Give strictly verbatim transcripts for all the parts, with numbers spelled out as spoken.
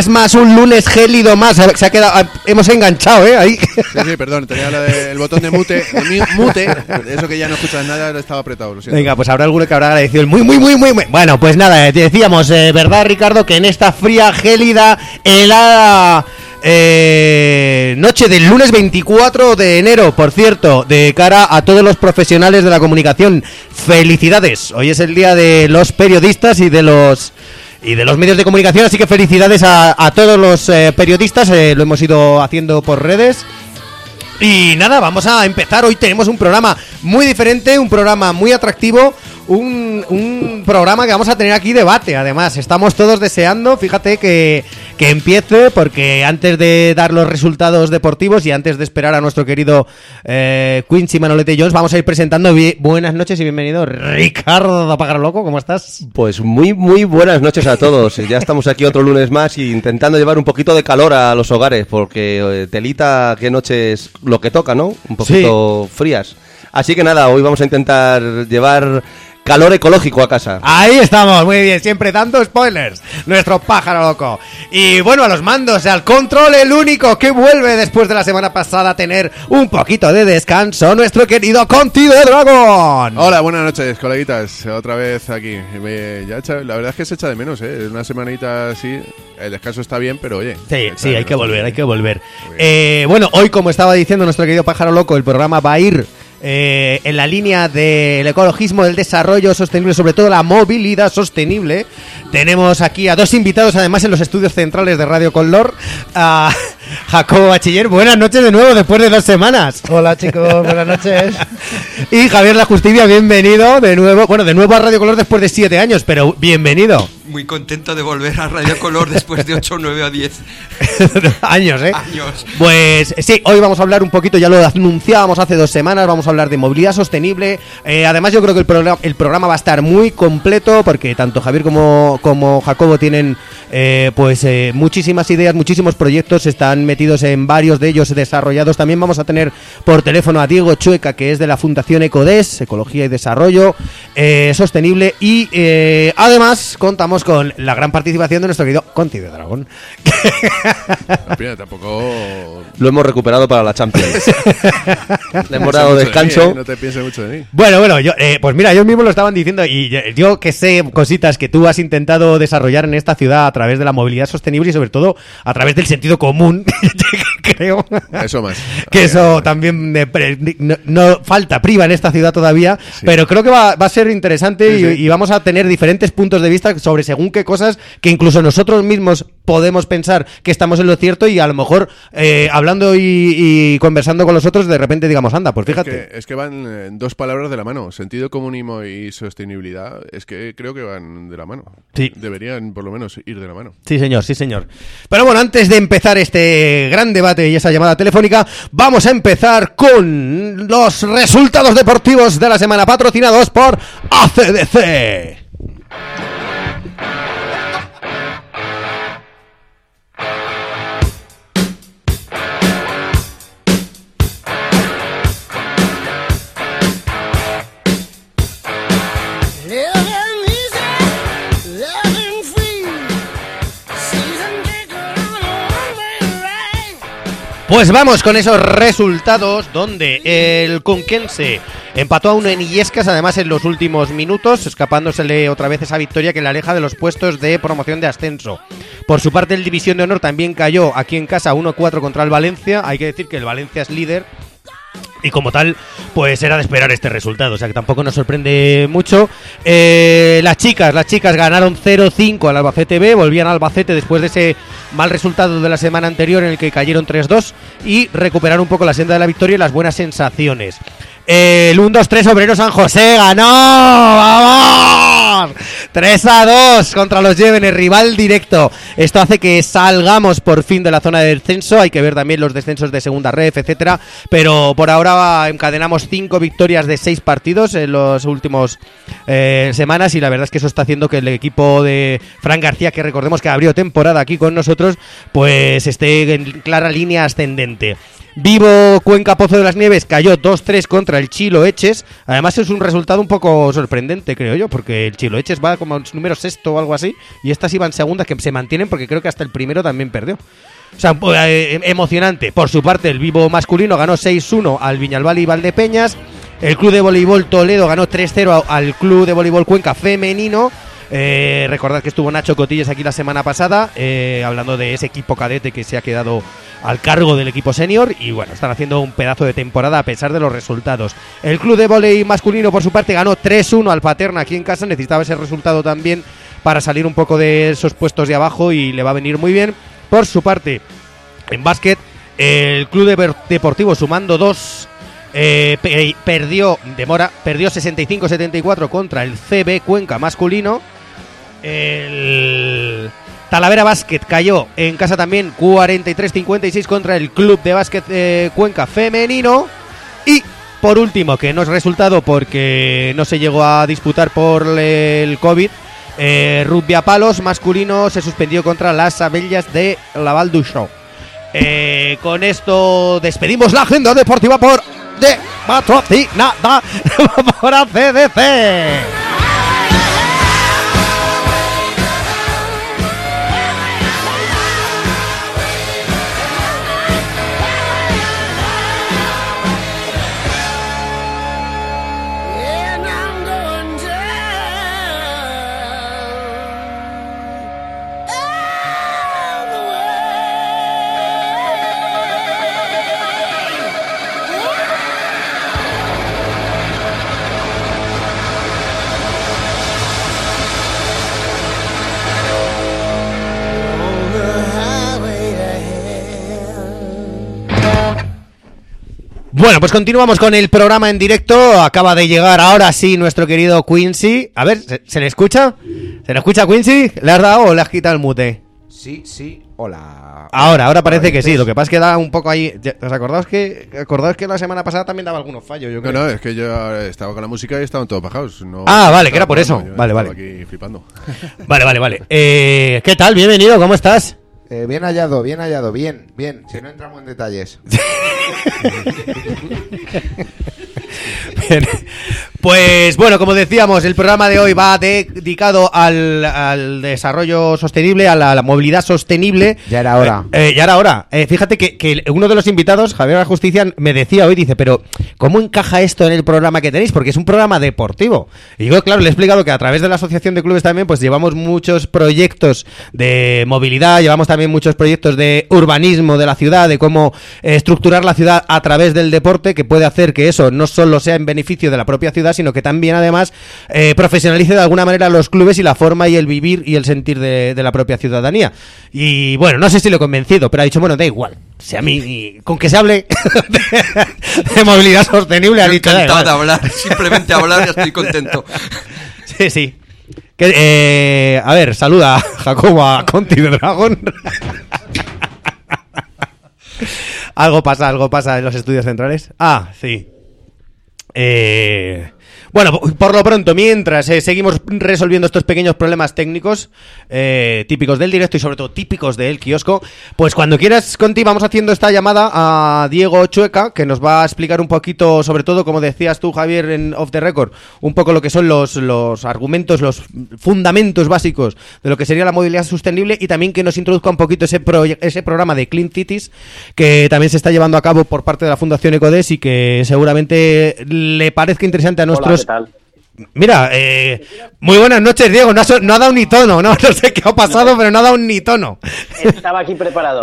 lunes más, un lunes gélido más. Se ha quedado, hemos enganchado, ¿eh? Ahí. Sí, sí, perdón, tenía la de, el botón de mute, de mute, eso que ya no escuchas nada, estaba apretado, lo siento. Venga, pues habrá alguno que habrá agradecido el muy, muy, muy, muy, muy. Bueno, pues nada, te decíamos, eh, ¿verdad, Ricardo? Que en esta fría, gélida, helada eh, noche del lunes veinticuatro de enero, por cierto, de cara a todos los profesionales de la comunicación, felicidades. Hoy es el día de los periodistas y de los... y de los medios de comunicación, así que felicidades a, a todos los eh, periodistas, eh, lo hemos ido haciendo por redes. Y nada, vamos a empezar. Hoy tenemos un programa muy diferente, un programa muy atractivo, un, un programa que vamos a tener aquí debate. Además, estamos todos deseando, fíjate, que, que empiece, porque antes de dar los resultados deportivos y antes de esperar a nuestro querido eh, Quincy Manolete Jones, vamos a ir presentando. Bien, buenas noches y bienvenido, Ricardo Pájaro Loco, ¿cómo estás? Pues muy, muy buenas noches a todos. Ya estamos aquí otro lunes más y intentando llevar un poquito de calor a los hogares, porque eh, telita, qué noches lo que toca, ¿no? Un poquito sí. Frías. Así que nada, hoy vamos a intentar llevar calor ecológico a casa. Ahí estamos, muy bien, siempre dando spoilers, nuestro pájaro loco. Y bueno, a los mandos, al control, el único que vuelve después de la semana pasada a tener un poquito de descanso, nuestro querido Conti de Dragón. Hola, buenas noches, coleguitas, otra vez aquí. Me, ya echa, la verdad es que se echa de menos, ¿eh? Una semanita así, el descanso está bien, pero oye. Sí, sí, hay que volver, hay que volver. Eh, bueno, hoy, como estaba diciendo nuestro querido pájaro loco, el programa va a ir Eh, en la línea del ecologismo, del desarrollo sostenible, sobre todo la movilidad sostenible. Tenemos aquí a dos invitados, además, en los estudios centrales de Radio Color, a Jacobo Bachiller. Buenas noches de nuevo, después de dos semanas. Hola, chicos, buenas noches. Y Javier La Justicia, bienvenido de nuevo. Bueno, de nuevo a Radio Color después de siete años, pero bienvenido. Muy contento de volver a Radio Color después de ocho, nueve o diez años, ¿eh? Años. Pues sí, hoy vamos a hablar un poquito, ya lo anunciábamos hace dos semanas, vamos a hablar de movilidad sostenible. Eh, además, yo creo que el programa, el programa va a estar muy completo, porque tanto Javier como, como Jacobo tienen eh, pues eh, muchísimas ideas, muchísimos proyectos, están metidos en varios de ellos desarrollados. También vamos a tener por teléfono a Diego Chueca, que es de la Fundación Ecodes, Ecología y Desarrollo eh, Sostenible. Y eh, además contamos con la gran participación de nuestro querido Conti de Dragón. Mira, tampoco lo hemos recuperado para la Champions. Le hemos dado descanso. Mí, ¿eh? No te pienses mucho de mí. Bueno, bueno, yo, eh, pues mira, ellos mismos lo estaban diciendo, y yo, yo que sé cositas que tú has intentado desarrollar en esta ciudad a través de la movilidad sostenible y sobre todo a través del sentido común, creo. Eso más. Que ay, eso ay, también eh, no, no falta, priva en esta ciudad todavía, sí. Pero creo que va, va a ser interesante, sí, y, sí. y vamos a tener diferentes puntos de vista sobre según qué cosas que incluso nosotros mismos podemos pensar que estamos en lo cierto, y a lo mejor eh, hablando y, y conversando con los otros de repente digamos, anda, pues fíjate. Es que, es que van eh, dos palabras de la mano, sentido común y sostenibilidad, es que creo que van de la mano. Sí. Deberían por lo menos ir de la mano. Sí, señor, sí, señor. Pero bueno, antes de empezar este gran debate y esa llamada telefónica, vamos a empezar con los resultados deportivos de la semana, patrocinados por A C D C. Pues vamos con esos resultados, donde el Conquense empató a uno en Illescas, además en los últimos minutos, escapándosele otra vez esa victoria que le aleja de los puestos de promoción de ascenso. Por su parte, el División de Honor también cayó aquí en casa uno cuatro contra el Valencia. Hay que decir que el Valencia es líder y como tal, pues era de esperar este resultado, o sea que tampoco nos sorprende mucho. Eh, las chicas, las chicas ganaron cero cinco al Albacete B, volvían al Albacete después de ese mal resultado de la semana anterior en el que cayeron tres dos y recuperaron un poco la senda de la victoria y las buenas sensaciones. El uno dos tres Obrero San José ganó, ¡vamos! tres a dos contra los Llévenes, rival directo. Esto hace que salgamos por fin de la zona de descenso. Hay que ver también los descensos de segunda ref, etcétera. Pero por ahora encadenamos cinco victorias de seis partidos en las últimas eh, semanas, y la verdad es que eso está haciendo que el equipo de Fran García, que recordemos que abrió temporada aquí con nosotros, pues esté en clara línea ascendente. Vivo Cuenca Pozo de las Nieves cayó dos tres contra el Chilo Eches. Además es un resultado un poco sorprendente, creo yo, porque el Chilo Eches va como número sexto o algo así, y estas iban segundas, que se mantienen porque creo que hasta el primero también perdió. O sea, eh, emocionante. Por su parte, el Vivo masculino ganó seis uno al Viñalbal y Valdepeñas. El Club de Voleibol Toledo ganó tres cero al Club de Voleibol Cuenca femenino. Eh, recordad que estuvo Nacho Cotillas aquí la semana pasada, eh, hablando de ese equipo cadete que se ha quedado al cargo del equipo senior, y bueno, están haciendo un pedazo de temporada a pesar de los resultados. El Club de Voleibol masculino, por su parte, ganó tres uno al Paterna aquí en casa. Necesitaba ese resultado también para salir un poco de esos puestos de abajo, y le va a venir muy bien. Por su parte, en básquet, el Club de Deportivo Sumando dos eh, pe- perdió demora perdió sesenta y cinco setenta y cuatro contra el C B Cuenca masculino. El Talavera Básquet cayó en casa también cuarenta y tres cincuenta y seis contra el Club de Básquet eh, Cuenca femenino. Y por último, que no es resultado porque no se llegó a disputar por el COVID, eh, rugby a palos masculino se suspendió contra las Abellas de la Val d'Uixó. Eh, con esto despedimos la agenda deportiva por de patrocinada por A C D C. Bueno, pues continuamos con el programa en directo. Acaba de llegar ahora sí nuestro querido Quincy. A ver, ¿se, ¿se le escucha? ¿Se le escucha, Quincy? ¿Le has dado o le has quitado el mute? Sí, sí, hola. Ahora, ahora parece que sí. Lo que pasa es que da un poco ahí. ¿Os acordáis que, acordáis que la semana pasada también daba algunos fallos? Yo No, creo. no, es que yo estaba con la música y estaban todos bajados. No, Ah, vale, estaba que era por eso. jugando, yo Vale, estaba vale. aquí flipando. Vale, vale, vale. Eh, ¿Qué tal? Bienvenido, ¿cómo estás? Eh, bien hallado, bien hallado, bien, bien. Si no entramos en detalles. Bien. Pues bueno, como decíamos, el programa de hoy va dedicado al, al desarrollo sostenible, a la, a la movilidad sostenible. Ya era hora. Eh, eh, ya era hora. Eh, fíjate que, que uno de los invitados, Javier de la Justicia, me decía hoy, dice, pero ¿cómo encaja esto en el programa que tenéis? Porque es un programa deportivo. Y yo, claro, le he explicado que a través de la Asociación de Clubes también, pues llevamos muchos proyectos de movilidad, llevamos también muchos proyectos de urbanismo de la ciudad, de cómo eh, estructurar la ciudad a través del deporte, que puede hacer que eso no solo sea en beneficio de la propia ciudad, sino que también además eh, profesionalice de alguna manera los clubes y la forma y el vivir y el sentir de, de la propia ciudadanía. Y bueno, no sé si lo he convencido, pero ha dicho, bueno, da igual, si a mí, con que se hable de, de movilidad sostenible, ha Yo dicho, da encantado de igual. hablar, simplemente hablar ya estoy contento. Sí, sí. Que, eh, a ver, saluda Jacobo a Conti de Dragón. Algo pasa, algo pasa en los estudios centrales. Ah, sí. Eh... Bueno, por lo pronto, mientras eh, seguimos resolviendo estos pequeños problemas técnicos eh, típicos del directo y sobre todo típicos del kiosco, pues cuando quieras, Conti, vamos haciendo esta llamada a Diego Chueca, que nos va a explicar un poquito, sobre todo, como decías tú, Javier, en Off the Record, un poco lo que son los, los argumentos, los fundamentos básicos de lo que sería la movilidad sostenible, y también que nos introduzca un poquito ese, pro, ese programa de Clean Cities que también se está llevando a cabo por parte de la Fundación Ecodes y que seguramente le parezca interesante a nuestros... Hola, ¿qué tal? Mira, eh, muy buenas noches, Diego. No ha, no ha dado ni tono, no, no sé qué ha pasado, pero no ha dado ni tono. Estaba aquí preparado.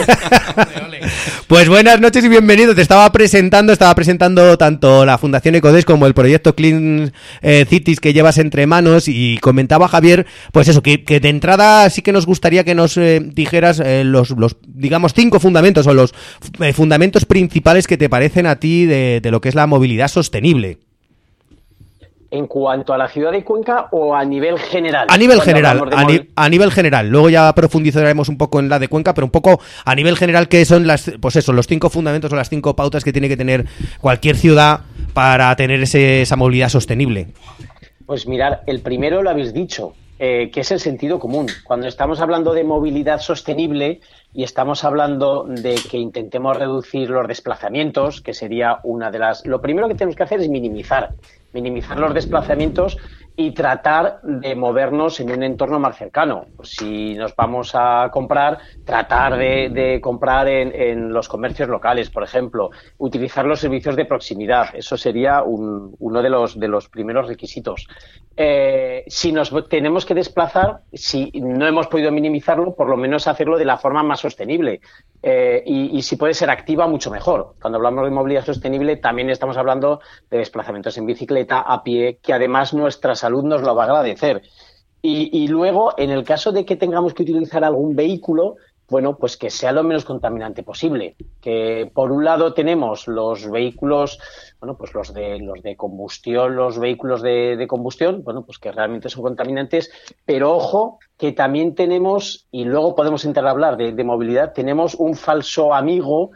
Pues buenas noches y bienvenido. Te estaba presentando, estaba presentando tanto la Fundación Ecodes como el proyecto Clean eh, Cities que llevas entre manos, y comentaba Javier, pues eso, que, que de entrada sí que nos gustaría que nos eh, dijeras eh, los, los, digamos, cinco fundamentos o los eh, fundamentos principales que te parecen a ti de, de lo que es la movilidad sostenible. ¿En cuanto a la ciudad de Cuenca o a nivel general? A nivel Cuando general, hablamos de a, ni- móvil- a nivel general. Luego ya profundizaremos un poco en la de Cuenca, pero un poco a nivel general, que son las, pues eso, los cinco fundamentos o las cinco pautas que tiene que tener cualquier ciudad para tener ese, esa movilidad sostenible. Pues mirar, el primero lo habéis dicho, eh, que es el sentido común. Cuando estamos hablando de movilidad sostenible, y estamos hablando de que intentemos reducir los desplazamientos, que sería una de las... Lo primero que tenemos que hacer es minimizar, minimizar los desplazamientos y tratar de movernos en un entorno más cercano. Si nos vamos a comprar, tratar de, de comprar en, en los comercios locales, por ejemplo, utilizar los servicios de proximidad. Eso sería un, uno de los, de los primeros requisitos. Eh, si nos tenemos que desplazar, si no hemos podido minimizarlo, por lo menos hacerlo de la forma más sostenible. Eh, y, y si puede ser activa, mucho mejor. Cuando hablamos de movilidad sostenible, también estamos hablando de desplazamientos en bicicleta, a pie, que además nuestra salud nos lo va a agradecer. Y, y luego, en el caso de que tengamos que utilizar algún vehículo, bueno, pues que sea lo menos contaminante posible. Que por un lado tenemos los vehículos, bueno, pues los de los de combustión, los vehículos de, de combustión, bueno, pues que realmente son contaminantes, pero ojo, que también tenemos, y luego podemos entrar a hablar de, de movilidad, tenemos un falso amigo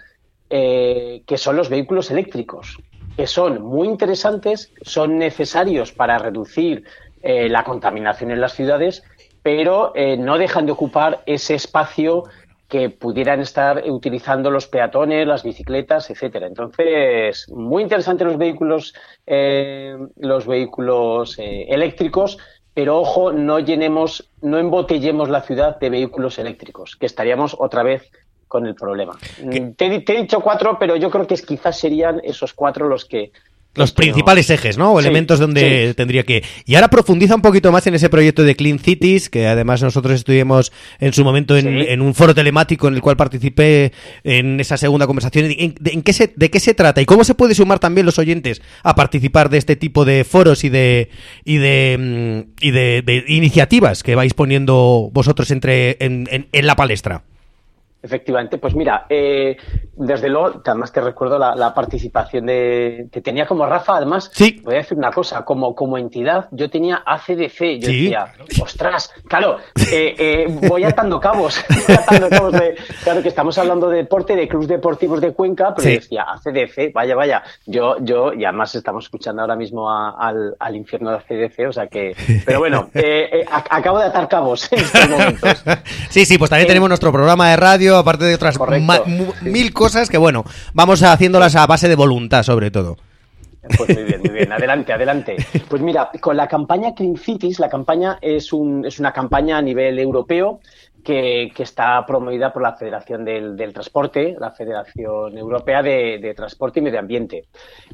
eh, que son los vehículos eléctricos, que son muy interesantes, son necesarios para reducir eh, la contaminación en las ciudades, pero eh, no dejan de ocupar ese espacio que pudieran estar utilizando los peatones, las bicicletas, etcétera. Entonces, muy interesantes los vehículos, eh, los vehículos eh, eléctricos, pero ojo, no llenemos, no embotellemos la ciudad de vehículos eléctricos, que estaríamos otra vez con el problema. Te, te he dicho cuatro, pero yo creo que es, quizás serían esos cuatro los que... Los principales no... ejes, ¿no? O sí, elementos donde sí. tendría que... Y ahora profundiza un poquito más en ese proyecto de Clean Cities, que además nosotros estuvimos en su momento en, sí. en un foro telemático en el cual participé en esa segunda conversación. ¿En, de, en qué se, ¿De qué se trata? ¿Y cómo se puede sumar también los oyentes a participar de este tipo de foros y de y de, y de, de iniciativas que vais poniendo vosotros entre en, en, en la palestra? Efectivamente, pues mira, eh, desde luego, además te recuerdo la, la participación de que tenía como Rafa, además, sí. voy a decir una cosa, como, como entidad, yo tenía A C D C, yo sí. decía, ostras, claro, eh, eh, voy atando cabos, voy atando cabos de, claro que estamos hablando de deporte, de clubes deportivos de Cuenca, pero sí. decía, A C D C, vaya, vaya, yo, yo, y además estamos escuchando ahora mismo a, al, al infierno de A C D C, o sea que, pero bueno, eh, eh, a, acabo de atar cabos en estos momentos. Sí, sí, pues también eh, tenemos nuestro programa de radio, aparte de otras ma- m- sí. mil cosas que, bueno, vamos haciéndolas a base de voluntad, sobre todo. Pues muy bien, muy bien. Adelante, adelante. Pues mira, con la campaña Clean Cities, la campaña es, un, es una campaña a nivel europeo que, que está promovida por la Federación del, del Transporte, la Federación Europea de, de Transporte y Medio Ambiente.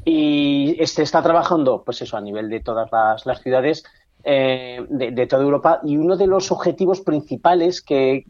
Y se está trabajando, pues eso, a nivel de todas las, las ciudades eh, de, de toda Europa. Y uno de los objetivos principales que...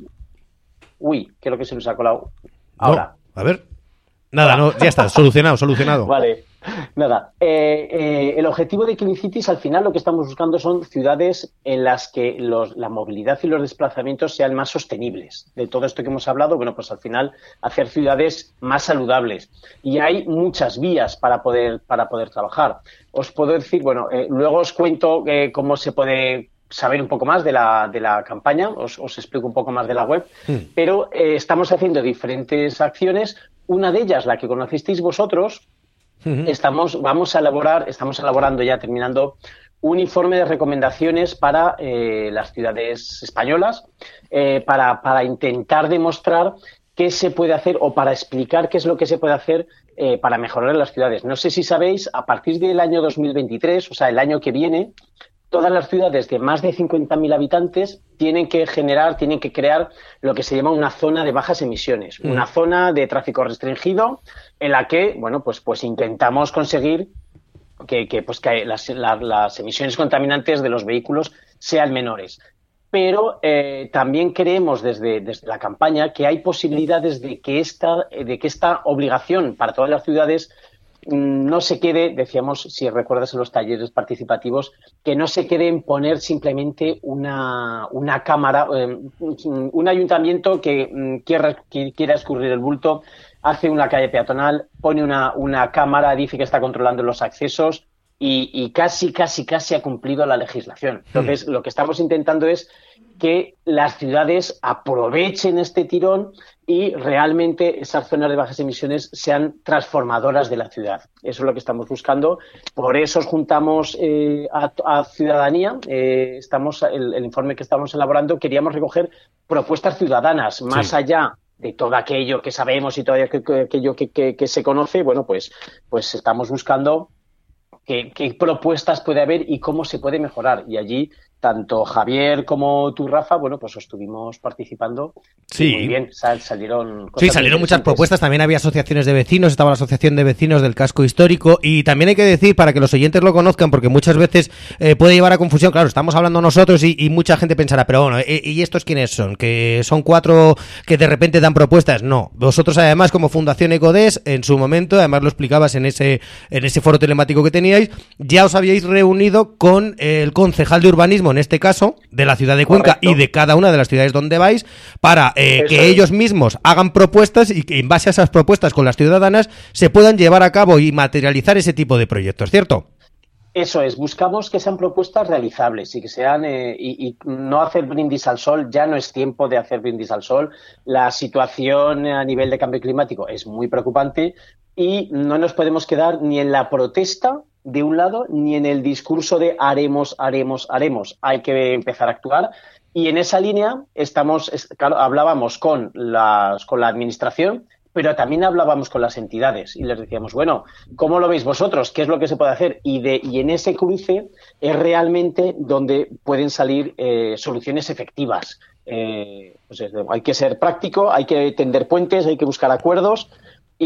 Uy, ¿qué es lo que se nos ha colado? Ahora. No, a ver. Nada, no, ya está, solucionado, solucionado. Vale, nada. Eh, eh, el objetivo de Clean Cities, al final, lo que estamos buscando son ciudades en las que los, la movilidad y los desplazamientos sean más sostenibles. De todo esto que hemos hablado, bueno, pues al final, hacer ciudades más saludables. Y hay muchas vías para poder, para poder trabajar. Os puedo decir, bueno, eh, luego os cuento eh, cómo se puede saber un poco más de la, de la campaña, os, os explico un poco más de la web, mm. pero eh, estamos haciendo diferentes acciones. Una de ellas, la que conocisteis vosotros, mm-hmm. estamos, vamos a elaborar, estamos elaborando ya, terminando, un informe de recomendaciones para eh, las ciudades españolas, eh, para, para intentar demostrar qué se puede hacer o para explicar qué es lo que se puede hacer eh, para mejorar las ciudades. No sé si sabéis, a partir del año dos mil veintitrés, o sea, el año que viene, todas las ciudades de más de cincuenta mil habitantes tienen que generar, tienen que crear lo que se llama una zona de bajas emisiones, mm. una zona de tráfico restringido en la que, bueno, pues, pues intentamos conseguir que, que, pues, que las, la, las emisiones contaminantes de los vehículos sean menores. Pero eh, también creemos desde, desde la campaña que hay posibilidades de que esta, de que esta obligación para todas las ciudades no se quede, decíamos, si recuerdas en los talleres participativos, que no se quede en poner simplemente una, una cámara, eh, un ayuntamiento que mm, quiera, que quiera escurrir el bulto, hace una calle peatonal, pone una, una cámara, dice que está controlando los accesos y, y casi, casi, casi ha cumplido la legislación. Entonces, mm. lo que estamos intentando es que las ciudades aprovechen este tirón y realmente esas zonas de bajas emisiones sean transformadoras de la ciudad. Eso es lo que estamos buscando. Por eso juntamos eh, a, a ciudadanía. Eh, estamos el, el informe que estamos elaborando, queríamos recoger propuestas ciudadanas, más sí. allá de todo aquello que sabemos y todo aquello que, que, que se conoce, bueno, pues, pues estamos buscando qué, qué propuestas puede haber y cómo se puede mejorar. Y allí, tanto Javier como tú, Rafa, bueno, pues estuvimos participando. Sí. Muy bien, sal, salieron cosas Sí, salieron muchas propuestas. También había asociaciones de vecinos, estaba la Asociación de Vecinos del Casco Histórico. Y también hay que decir, para que los oyentes lo conozcan, porque muchas veces eh, puede llevar a confusión. Claro, estamos hablando nosotros y, y mucha gente pensará, pero bueno, ¿y, y estos quiénes son? ¿Que son cuatro que de repente dan propuestas? No. Vosotros, además, como Fundación Ecodes, en su momento, además lo explicabas en ese, en ese foro telemático que teníais, ya os habíais reunido con el concejal de urbanismo, en este caso, de la ciudad de Cuenca. Correcto. Y de cada una de las ciudades donde vais, para eh, que es. ellos mismos hagan propuestas y que en base a esas propuestas con las ciudadanas se puedan llevar a cabo y materializar ese tipo de proyectos, ¿cierto? Eso es, buscamos que sean propuestas realizables y que sean eh, y, y no hacer brindis al sol. Ya no es tiempo de hacer brindis al sol. La situación a nivel de cambio climático es muy preocupante y no nos podemos quedar ni en la protesta de un lado ni en el discurso de haremos, haremos, haremos. Hay que empezar a actuar. Y en esa línea estamos, claro, hablábamos con las, con la administración, pero también hablábamos con las entidades y les decíamos, bueno, ¿cómo lo veis vosotros? ¿Qué es lo que se puede hacer? Y, de, y en ese cruce es realmente donde pueden salir eh, soluciones efectivas. Eh, pues es, hay que ser práctico, hay que tender puentes, hay que buscar acuerdos. Y,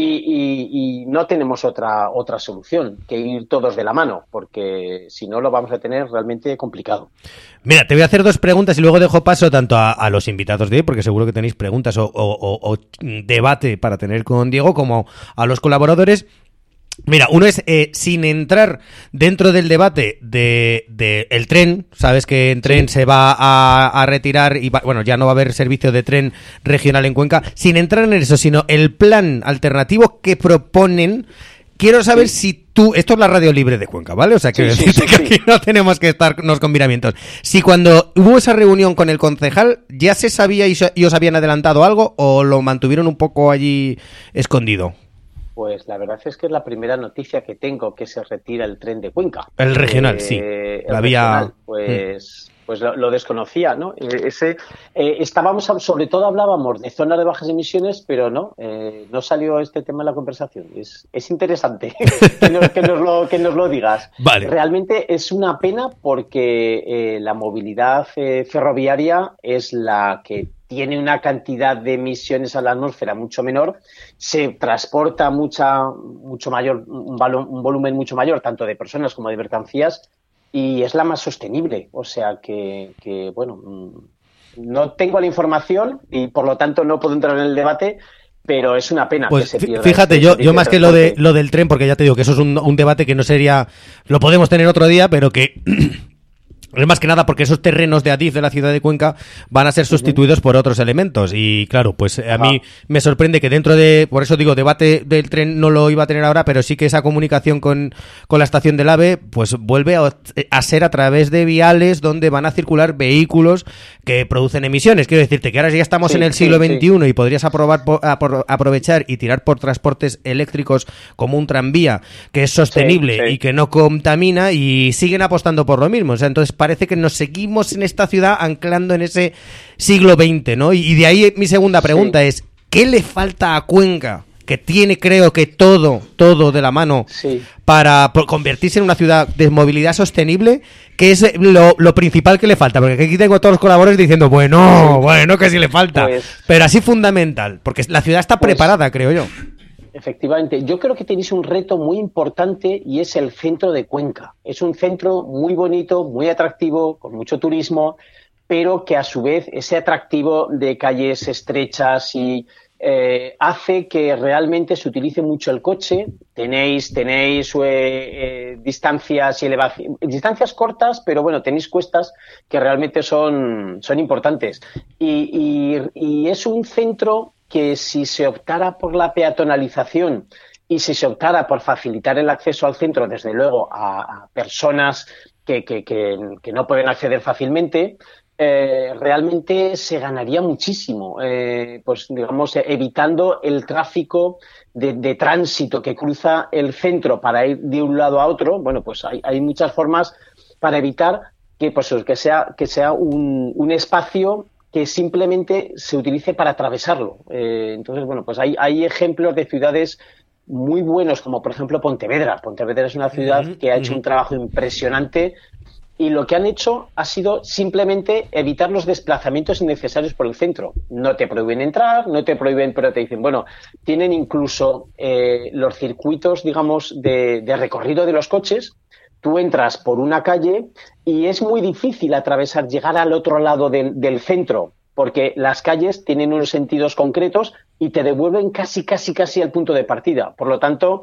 y, y no tenemos otra otra solución que ir todos de la mano, porque si no lo vamos a tener realmente complicado. Mira, te voy a hacer dos preguntas y luego dejo paso tanto a, a los invitados de hoy, porque seguro que tenéis preguntas o, o, o, o debate para tener con Diego, como a los colaboradores. Mira, uno es, eh, sin entrar dentro del debate de, de el tren, sabes que en tren se va a, a retirar y va, bueno, ya no va a haber servicio de tren regional en Cuenca, sin entrar en eso, sino el plan alternativo que proponen. Quiero saber si tú, esto es la radio libre de Cuenca, ¿vale? O sea, quiero sí, decirte sí, sí, que sí. aquí no tenemos que estarnos con miramientos. Si cuando hubo esa reunión con el concejal, ¿ya se sabía y, y os habían adelantado algo o lo mantuvieron un poco allí escondido? Pues la verdad es que es la primera noticia que tengo que se retira el tren de Cuenca. El regional, eh, sí. El la vía... regional, pues, mm. pues lo, lo desconocía, ¿no? Ese, eh, estábamos, sobre todo hablábamos de zonas de bajas emisiones, pero no, eh, no salió este tema en la conversación. Es, es interesante que, nos, que, nos lo, que nos lo digas. Vale. Realmente es una pena porque eh, la movilidad eh, ferroviaria es la que tiene una cantidad de emisiones a la atmósfera mucho menor, se transporta mucha, mucho mayor, un, valo, un volumen mucho mayor, tanto de personas como de mercancías, y es la más sostenible. O sea que, que bueno, no tengo la información y por lo tanto no puedo entrar en el debate, pero es una pena pues que se pierda. Fíjate, este yo, yo más que lo de, transporte. lo del tren, porque ya te digo que eso es un, un debate que no sería, lo podemos tener otro día, pero que... Es más que nada porque esos terrenos de Adif de la ciudad de Cuenca van a ser sustituidos por otros elementos y claro, pues a mí me sorprende que dentro de, por eso digo, debate del tren no lo iba a tener ahora, pero sí que esa comunicación con, con la estación del AVE pues vuelve a, a ser a través de viales donde van a circular vehículos que producen emisiones. Quiero decirte que ahora ya estamos sí, en el siglo sí, veintiuno sí. Y podrías aprobar, apro, aprovechar y tirar por transportes eléctricos como un tranvía que es sostenible sí, sí. y que no contamina y siguen apostando por lo mismo. O sea, entonces parece que nos seguimos en esta ciudad anclando en ese siglo veinte, ¿no? Y, y de ahí mi segunda pregunta sí. es, ¿qué le falta a Cuenca? Que tiene, creo que todo, todo de la mano sí. para convertirse en una ciudad de movilidad sostenible, que es lo, lo principal que le falta. Porque aquí tengo a todos los colaboradores diciendo, bueno, bueno, que sí le falta. Pues, pero así fundamental, porque la ciudad está pues, preparada, creo yo. Efectivamente, yo creo que tenéis un reto muy importante y es el centro de Cuenca. Es un centro muy bonito, muy atractivo, con mucho turismo, pero que a su vez ese atractivo de calles estrechas y eh, hace que realmente se utilice mucho el coche. Tenéis, tenéis eh, eh, distancias y elevaciones, distancias cortas, pero bueno, tenéis cuestas que realmente son, son importantes. Y, y, y es un centro que si se optara por la peatonalización y si se optara por facilitar el acceso al centro, desde luego, a, a personas que, que, que, que no pueden acceder fácilmente, eh, realmente se ganaría muchísimo, eh, pues digamos, evitando el tráfico de, de tránsito que cruza el centro para ir de un lado a otro. Bueno, pues hay, hay muchas formas para evitar que, pues, que sea, que sea un, un espacio que simplemente se utilice para atravesarlo. Eh, entonces, bueno, pues hay, hay ejemplos de ciudades muy buenos, como por ejemplo Pontevedra. Pontevedra es una ciudad uh-huh, que ha hecho uh-huh. un trabajo impresionante, y lo que han hecho ha sido simplemente evitar los desplazamientos innecesarios por el centro. No te prohíben entrar, no te prohíben, pero te dicen, bueno, tienen incluso eh, los circuitos, digamos, de, de recorrido de los coches. Tú entras por una calle y es muy difícil atravesar, llegar al otro lado de, del centro, porque las calles tienen unos sentidos concretos y te devuelven casi, casi, casi al punto de partida. Por lo tanto,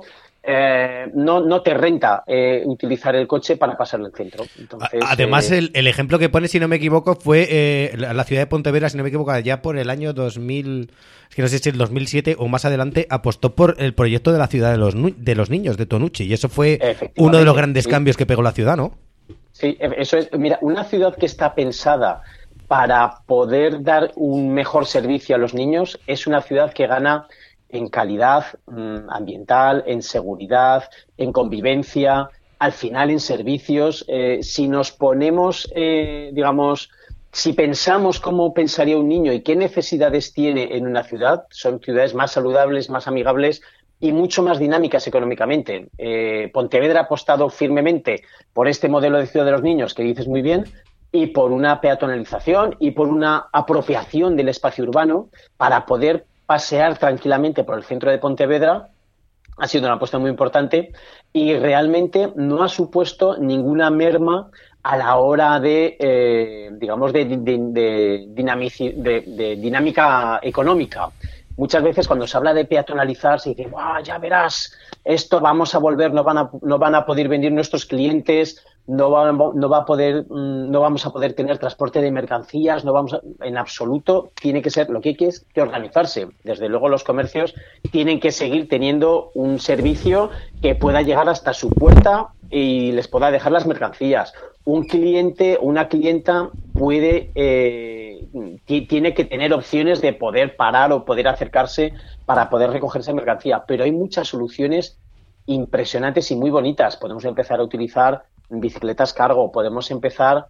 eh, no, no te renta eh, utilizar el coche para pasar el centro. Entonces, Además, eh... el, el ejemplo que pone, si no me equivoco, fue eh, la, la ciudad de Pontevedra, si no me equivoco, ya por el año dos mil, es que no sé si el dos mil siete o más adelante, apostó por el proyecto de la ciudad de los, de los niños, de Tonucci, y eso fue uno de los grandes sí. cambios que pegó la ciudad, ¿no? Sí, eso es. Mira, una ciudad que está pensada para poder dar un mejor servicio a los niños es una ciudad que gana en calidad mmm, ambiental, en seguridad, en convivencia, al final en servicios. Eh, si nos ponemos, eh, digamos, si pensamos cómo pensaría un niño y qué necesidades tiene en una ciudad, son ciudades más saludables, más amigables y mucho más dinámicas económicamente. Eh, Pontevedra ha apostado firmemente por este modelo de ciudad de los niños, que dices muy bien, y por una peatonalización y por una apropiación del espacio urbano para poder pasear tranquilamente por el centro de Pontevedra. Ha sido una apuesta muy importante y realmente no ha supuesto ninguna merma a la hora de, eh, digamos, de, de, de, dinamici, de, de dinámica económica. Muchas veces cuando se habla de peatonalizar se dice, ¡ah, ya verás, esto vamos a volver, no van a, no van a poder venir nuestros clientes, no va, no va a poder, no vamos a poder tener transporte de mercancías, no vamos a, en absoluto. Tiene que ser, lo que hay que es que organizarse. Desde luego los comercios tienen que seguir teniendo un servicio que pueda llegar hasta su puerta y les pueda dejar las mercancías. Un cliente o una clienta puede eh, t- tiene que tener opciones de poder parar o poder acercarse para poder recoger esa mercancía, pero hay muchas soluciones impresionantes y muy bonitas. Podemos empezar a utilizar bicicletas cargo, podemos empezar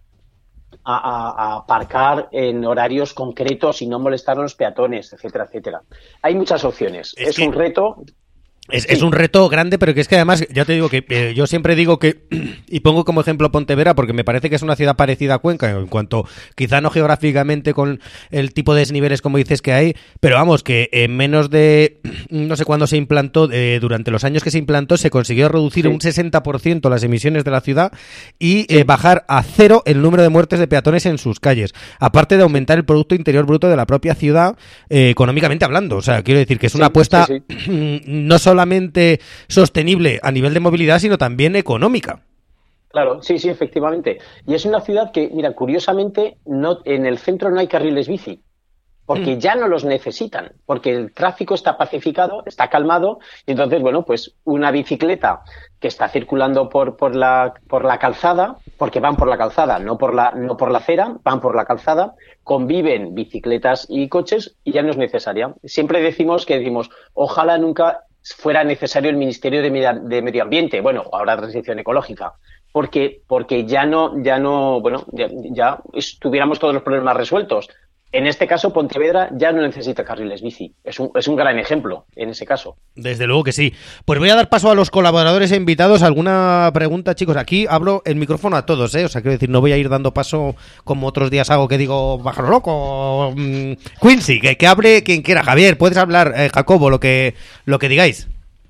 a, a, a aparcar en horarios concretos y no molestar a los peatones, etcétera, etcétera. Hay muchas opciones. Es, es que... un reto. Es, sí. es un reto grande, pero que es que además, ya te digo que eh, yo siempre digo que, y pongo como ejemplo Pontevedra, porque me parece que es una ciudad parecida a Cuenca, en cuanto, quizá no geográficamente con el tipo de desniveles como dices que hay, pero vamos, que en menos de, no sé cuándo se implantó, eh, durante los años que se implantó, se consiguió reducir sí. un sesenta por ciento las emisiones de la ciudad y sí. eh, bajar a cero el número de muertes de peatones en sus calles, aparte de aumentar el Producto Interior Bruto de la propia ciudad, eh, económicamente hablando. O sea, quiero decir que es una sí, apuesta sí, sí. no solo solamente sostenible a nivel de movilidad, sino también económica. Claro, sí, sí, efectivamente. Y es una ciudad que, mira, curiosamente, no, en el centro no hay carriles bici, porque mm. ya no los necesitan, porque el tráfico está pacificado, está calmado, y entonces, bueno, pues una bicicleta que está circulando por, por, la, por la calzada, porque van por la calzada, no por la, no por la acera, van por la calzada, conviven bicicletas y coches y ya no es necesaria. Siempre decimos que decimos, ojalá nunca fuera necesario el Ministerio de Medio, de Medio Ambiente, bueno, ahora Transición Ecológica, porque porque ya no, ya no, bueno, ya, ya tuviéramos todos los problemas resueltos. En este caso, Pontevedra ya no necesita carriles bici. Es un, es un gran ejemplo en ese caso. Desde luego que sí. Pues voy a dar paso a los colaboradores e invitados. ¿Alguna pregunta, chicos? Aquí abro el micrófono a todos, ¿eh? O sea, quiero decir, no voy a ir dando paso como otros días hago que digo, bájalo loco. Mm, Quincy, que, que hable quien quiera. Javier, puedes hablar. Eh, Jacobo, lo que, lo que digáis.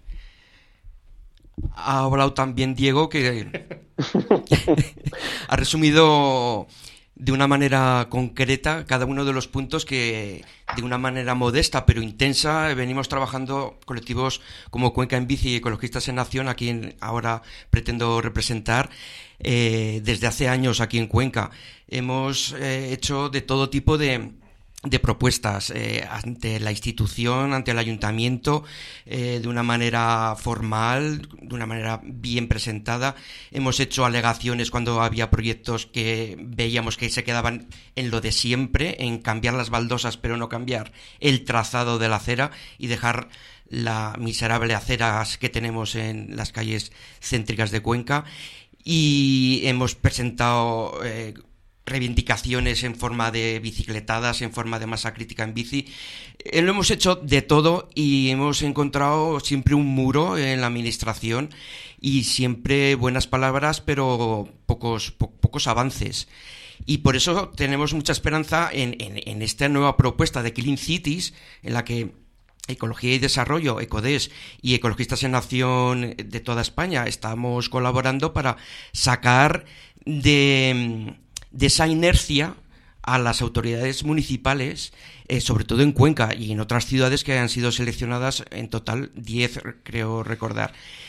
Ha hablado también Diego, que ha resumido de una manera concreta cada uno de los puntos que, de una manera modesta pero intensa, venimos trabajando colectivos como Cuenca en Bici y Ecologistas en Acción, a quien ahora pretendo representar, eh, desde hace años aquí en Cuenca. Hemos eh, hecho de todo tipo de de propuestas eh, ante la institución, ante el ayuntamiento, eh, de una manera formal, de una manera bien presentada. Hemos hecho alegaciones cuando había proyectos que veíamos que se quedaban en lo de siempre, en cambiar las baldosas pero no cambiar el trazado de la acera y dejar la miserable aceras que tenemos en las calles céntricas de Cuenca. Y hemos presentado eh, reivindicaciones en forma de bicicletadas, en forma de masa crítica en bici. Eh, lo hemos hecho de todo y hemos encontrado siempre un muro en la administración y siempre buenas palabras, pero pocos, po- pocos avances. Y por eso tenemos mucha esperanza en, en, en esta nueva propuesta de Clean Cities, en la que Ecología y Desarrollo, ECODES, y Ecologistas en Acción de toda España estamos colaborando para sacar de, de esa inercia a las autoridades municipales, eh, sobre todo en Cuenca y en otras ciudades que han sido seleccionadas, en total diez, creo recordar.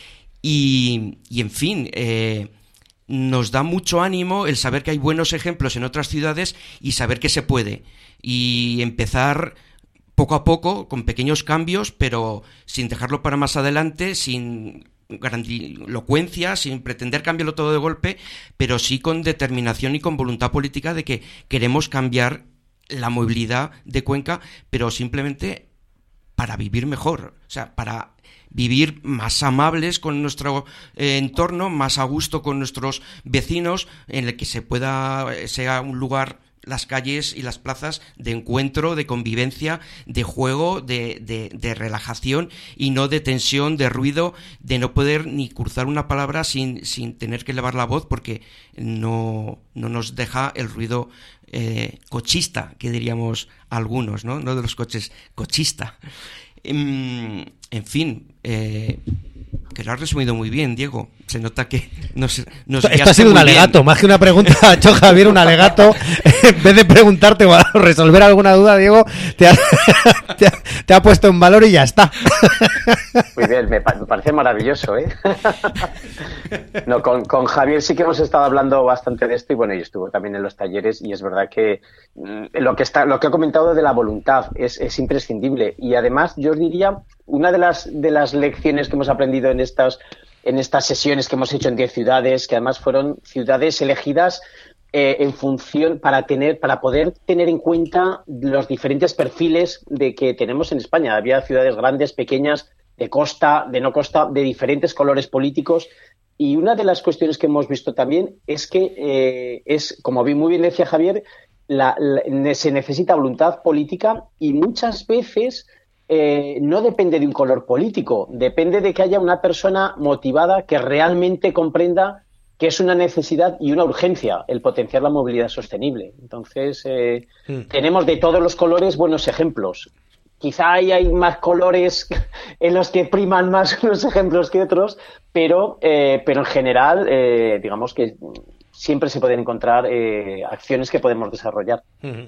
Y, y en fin, eh, nos da mucho ánimo el saber que hay buenos ejemplos en otras ciudades y saber que se puede. Y empezar poco a poco, con pequeños cambios, pero sin dejarlo para más adelante, sin grandilocuencia, sin pretender cambiarlo todo de golpe, pero sí con determinación y con voluntad política de que queremos cambiar la movilidad de Cuenca, pero simplemente para vivir mejor, o sea, para vivir más amables con nuestro eh, entorno, más a gusto con nuestros vecinos, en el que se pueda, sea un lugar, las calles y las plazas, de encuentro, de convivencia, de juego, de, de, de relajación y no de tensión, de ruido, de no poder ni cruzar una palabra sin, sin tener que elevar la voz porque no, no nos deja el ruido eh, cochista, que diríamos algunos, ¿no? No de los coches, cochista. En, en fin, eh, que lo has resumido muy bien, Diego. Se nota que nos, nos Esto ha sido un alegato, bien. Más que una pregunta, ha hecho Javier un alegato. En vez de preguntarte o resolver alguna duda, Diego, te ha, te, ha, te ha puesto en valor y ya está. Muy bien, me, pa- me parece maravilloso, ¿eh? No, con, con Javier sí que hemos estado hablando bastante de esto y bueno, yo estuve también en los talleres y es verdad que mm, lo que está, lo que ha comentado de la voluntad es, es imprescindible y además yo os diría una de las de las lecciones que hemos aprendido en estas en estas sesiones que hemos hecho en diez ciudades, que además fueron ciudades elegidas eh, en función para tener para poder tener en cuenta los diferentes perfiles de que tenemos en España. Había ciudades grandes, pequeñas, de costa, de no costa, de diferentes colores políticos. Y una de las cuestiones que hemos visto también es que eh, es, como muy bien decía Javier, la, la, se necesita voluntad política y muchas veces eh, no depende de un color político, depende de que haya una persona motivada que realmente comprenda que es una necesidad y una urgencia el potenciar la movilidad sostenible. Entonces, eh, mm. tenemos de todos los colores buenos ejemplos. Quizá hay, hay más colores en los que priman más unos ejemplos que otros, pero, eh, pero en general, eh, digamos que siempre se pueden encontrar eh, acciones que podemos desarrollar. Uh-huh.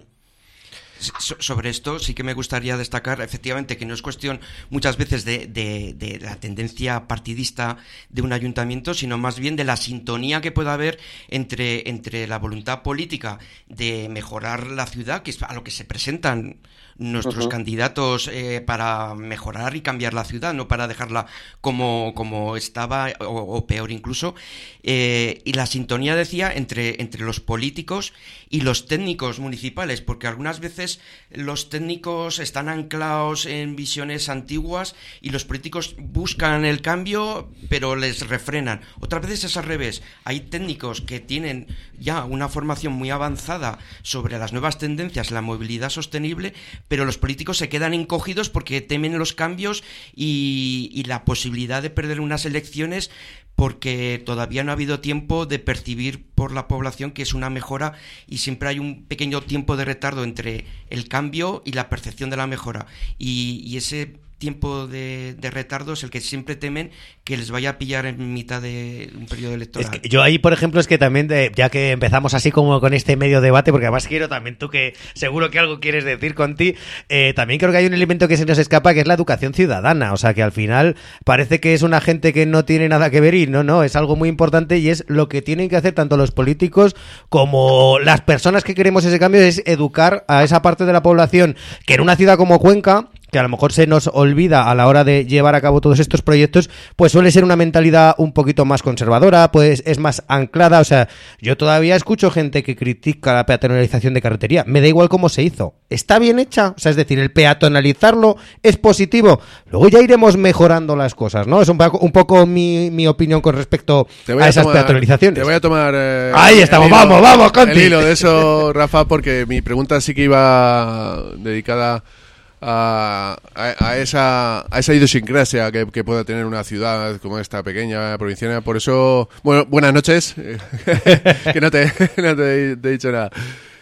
So- sobre esto sí que me gustaría destacar efectivamente que no es cuestión muchas veces de, de, de la tendencia partidista de un ayuntamiento, sino más bien de la sintonía que pueda haber entre, entre la voluntad política de mejorar la ciudad, que es a lo que se presentan nuestros uh-huh. candidatos eh, para mejorar y cambiar la ciudad, no para dejarla como, como estaba o, o peor incluso, eh, y la sintonía, decía, entre, entre los políticos y los técnicos municipales, porque algunas veces los técnicos están anclados en visiones antiguas y los políticos buscan el cambio pero les refrenan. Otras veces es al revés, hay técnicos que tienen ya una formación muy avanzada sobre las nuevas tendencias, la movilidad sostenible, pero los políticos se quedan encogidos porque temen los cambios y, y la posibilidad de perder unas elecciones porque todavía no ha habido tiempo de percibir por la población que es una mejora y siempre hay un pequeño tiempo de retardo entre el cambio y la percepción de la mejora. Y, y ese tiempo de, de retardo es el que siempre temen que les vaya a pillar en mitad de un periodo electoral. Es que yo ahí, por ejemplo, es que también, de, ya que empezamos así como con este medio debate, porque además quiero también tú que seguro que algo quieres decir con ti, eh, también creo que hay un elemento que se nos escapa, que es la educación ciudadana. O sea, que al final parece que es una gente que no tiene nada que ver y no, no, es algo muy importante y es lo que tienen que hacer tanto los políticos como las personas que queremos ese cambio, es educar a esa parte de la población que en una ciudad como Cuenca que a lo mejor se nos olvida a la hora de llevar a cabo todos estos proyectos, pues suele ser una mentalidad un poquito más conservadora, pues es más anclada. O sea, yo todavía escucho gente que critica la peatonalización de carretería. Me da igual cómo se hizo. ¿Está bien hecha? O sea, es decir, el peatonalizarlo es positivo. Luego ya iremos mejorando las cosas, ¿no? Es un poco, un poco mi, mi opinión con respecto a, a esas tomar, peatonalizaciones. Te voy a tomar... Eh, Ahí estamos, hilo, vamos, vamos, Conti. El hilo de eso, Rafa, porque mi pregunta sí que iba dedicada... A, a, a esa a esa idiosincrasia que, que pueda tener una ciudad como esta pequeña provinciana. Por eso, bueno, buenas noches. Que no te, no te, te he dicho nada.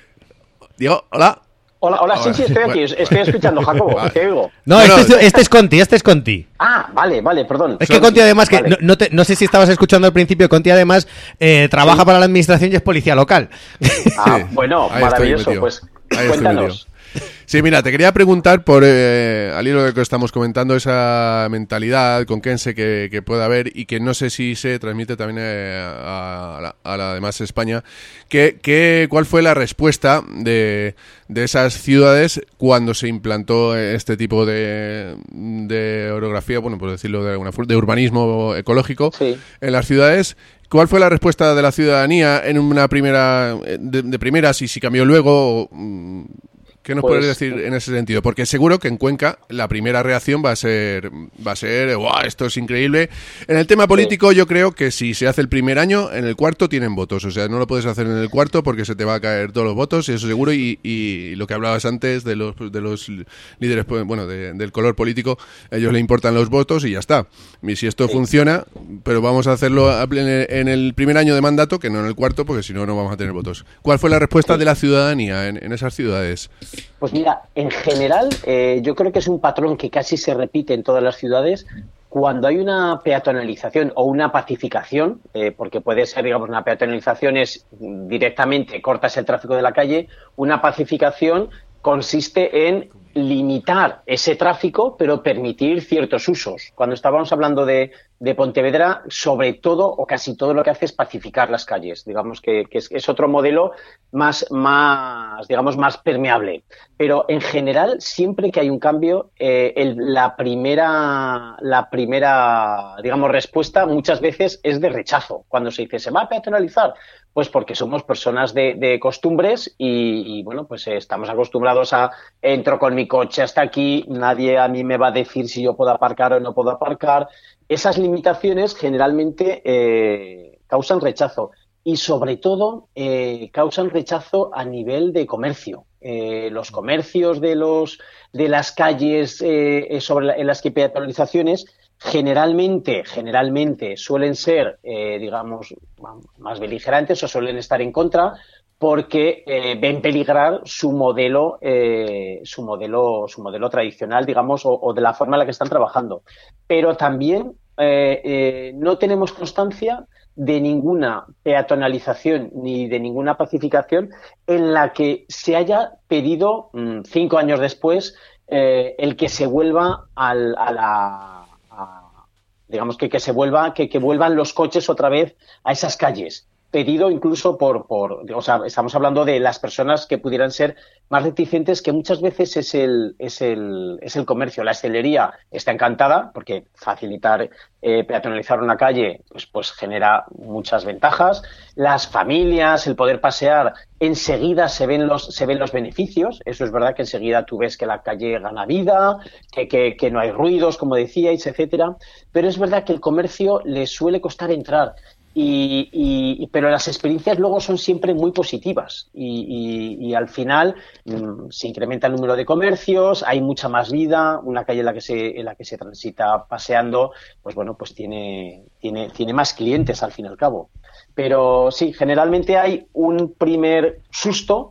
Diego, hola. Hola, hola, sí, sí, estoy aquí, estoy escuchando, Jacobo, Vale. te oigo. No, Bueno, este, es, este es Conti, este es Conti. Ah, vale, vale, perdón. Es que Conti además, que Vale. no, no, te- no sé si estabas escuchando al principio, Conti además eh, trabaja Sí. para la administración y es policía local. Ah, Sí, bueno, ahí estoy maravilloso, metido. pues Ahí estoy cuéntanos. metido. Sí, mira, te quería preguntar por eh, al hilo de lo que estamos comentando, esa mentalidad conquense que, que puede haber y que no sé si se transmite también eh, a, la, a la demás España. Que, que, ¿Cuál fue la respuesta de, de esas ciudades cuando se implantó este tipo de, de orografía, bueno, por decirlo de alguna forma, de urbanismo ecológico Sí. en las ciudades? ¿Cuál fue la respuesta de la ciudadanía en una primera, de, de primeras y si cambió luego? mm, ¿Qué nos Pues, puedes decir en ese sentido? Porque seguro que en Cuenca la primera reacción va a ser, va a ser, ¡guau! Esto es increíble. En el tema político yo creo que si se hace el primer año, en el cuarto tienen votos. O sea, no lo puedes hacer en el cuarto porque se te va a caer todos los votos, y eso seguro. Y, y lo que hablabas antes de los, de los líderes, pues, bueno, de- del color político, a ellos le importan los votos y ya está. Y si esto funciona, pero vamos a hacerlo a plen- en el primer año de mandato, que no en el cuarto, porque si no, no vamos a tener votos. ¿Cuál fue la respuesta de la ciudadanía en, en esas ciudades? Pues mira, en general, eh, yo creo que es un patrón que casi se repite en todas las ciudades. Cuando hay una peatonalización o una pacificación, eh, porque puede ser, digamos, una peatonalización es mm, directamente cortas el tráfico de la calle, una pacificación consiste en limitar ese tráfico, pero permitir ciertos usos. Cuando estábamos hablando de, de Pontevedra, sobre todo o casi todo lo que hace es pacificar las calles. Digamos que, que es, es otro modelo más, más, digamos, más permeable. Pero en general, siempre que hay un cambio, eh, el- la primera, la primera, digamos, respuesta muchas veces es de rechazo. Cuando se dice, ¿se va a peatonalizar? Pues porque somos personas de, de costumbres y, y, bueno, pues eh, estamos acostumbrados a entro con mi coche hasta aquí, nadie a mí me va a decir si yo puedo aparcar o no puedo aparcar. Esas limitaciones generalmente eh, causan rechazo y sobre todo eh, causan rechazo a nivel de comercio. Eh, los comercios de los de las calles eh, sobre la- en las que hay peatonalizaciones generalmente generalmente suelen ser eh, digamos más beligerantes o suelen estar en contra porque eh, ven peligrar su modelo eh, su modelo su modelo tradicional, digamos, o, o de la forma en la que están trabajando. Pero también eh, eh, no tenemos constancia de ninguna peatonalización ni de ninguna pacificación en la que se haya pedido mmm, cinco años después eh, el que se vuelva al, a la a, digamos que, que se vuelva que, que vuelvan los coches otra vez a esas calles, pedido incluso por, por o sea, estamos hablando de las personas que pudieran ser más reticentes, que muchas veces es el es el es el comercio. La hostelería está encantada porque facilitar eh, peatonalizar una calle pues pues genera muchas ventajas. Las familias, el poder pasear, enseguida se ven los se ven los beneficios. Eso es verdad, que enseguida tú ves que la calle gana vida, que que, que no hay ruidos, como decíais, etcétera. Pero es verdad que el comercio le suele costar entrar. Y, y, pero las experiencias luego son siempre muy positivas y, y, y al final mmm, se incrementa el número de comercios, hay mucha más vida, una calle en la que se en la que se transita paseando, pues bueno, pues tiene tiene tiene más clientes al fin y al cabo. Pero sí, generalmente hay un primer susto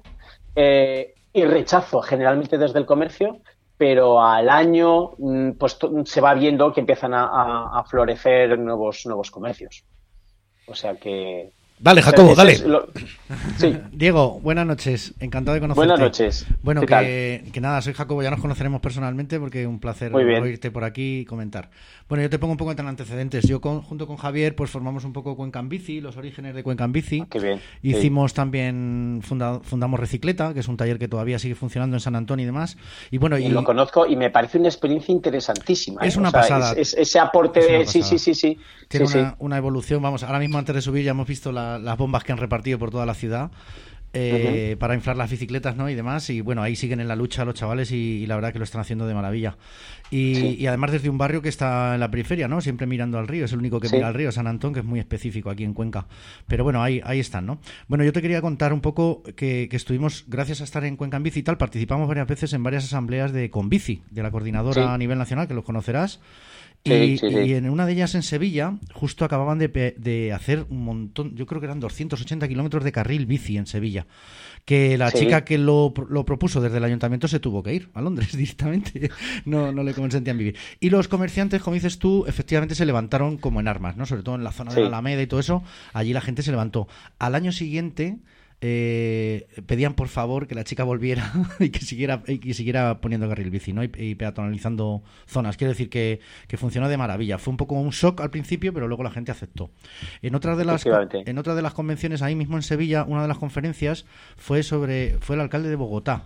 eh, y rechazo, generalmente desde el comercio, pero al año pues se va viendo que empiezan a, a, a florecer nuevos nuevos comercios. O sea que Dale, Jacobo, dale. Lo... Sí. Diego, buenas noches. Encantado de conocerte. Buenas noches. Bueno, ¿Qué que, tal? que nada, soy Jacobo, ya nos conoceremos personalmente porque es un placer Muy bien. oírte por aquí y comentar. Bueno, yo te pongo un poco en antecedentes. Yo con, junto con Javier pues formamos un poco Cuenca en Bici, los orígenes de Cuenca en Bici. Qué bien. Hicimos Sí. también, funda, fundamos Recicleta, que es un taller que todavía sigue funcionando en San Antonio y demás. Y bueno, y, y lo conozco y me parece una experiencia interesantísima. Es ¿eh? una o sea, pasada. Es, es, ese aporte Es una de... Sí, pasada. sí, sí, sí. Tiene sí, una, sí. una evolución, vamos, ahora mismo antes de subir ya hemos visto la, las bombas que han repartido por toda la ciudad eh, uh-huh. para inflar las bicicletas, ¿no? Y demás, y bueno, ahí siguen en la lucha los chavales y, y la verdad que lo están haciendo de maravilla. Y, sí. y además desde un barrio que está en la periferia, ¿no? Siempre mirando al río, es el único que sí. mira al río, San Antón, que es muy específico aquí en Cuenca. Pero bueno, ahí, ahí están, ¿no? Bueno, yo te quería contar un poco que, que estuvimos, gracias a estar en Cuenca en Bici y tal, participamos varias veces en varias asambleas de Conbici, de la coordinadora sí. a nivel nacional, que los conocerás. Y, sí, sí, sí. y en una de ellas en Sevilla, justo acababan de, de hacer un montón, yo creo que eran doscientos ochenta kilómetros de carril bici en Sevilla, que la sí. chica que lo, lo propuso desde el ayuntamiento se tuvo que ir a Londres directamente, no, no le consentían vivir. Y los comerciantes, como dices tú, efectivamente se levantaron como en armas, ¿no? Sobre todo en la zona sí. de la Alameda y todo eso, allí la gente se levantó. Al año siguiente... Eh, pedían por favor que la chica volviera y que siguiera y que siguiera poniendo carril bici, ¿no? y, y peatonalizando zonas. Quiero decir que, que funcionó de maravilla. Fue un poco un shock al principio, pero luego la gente aceptó. En otra de las en otra de las convenciones ahí mismo en Sevilla, una de las conferencias fue sobre fue el alcalde de Bogotá,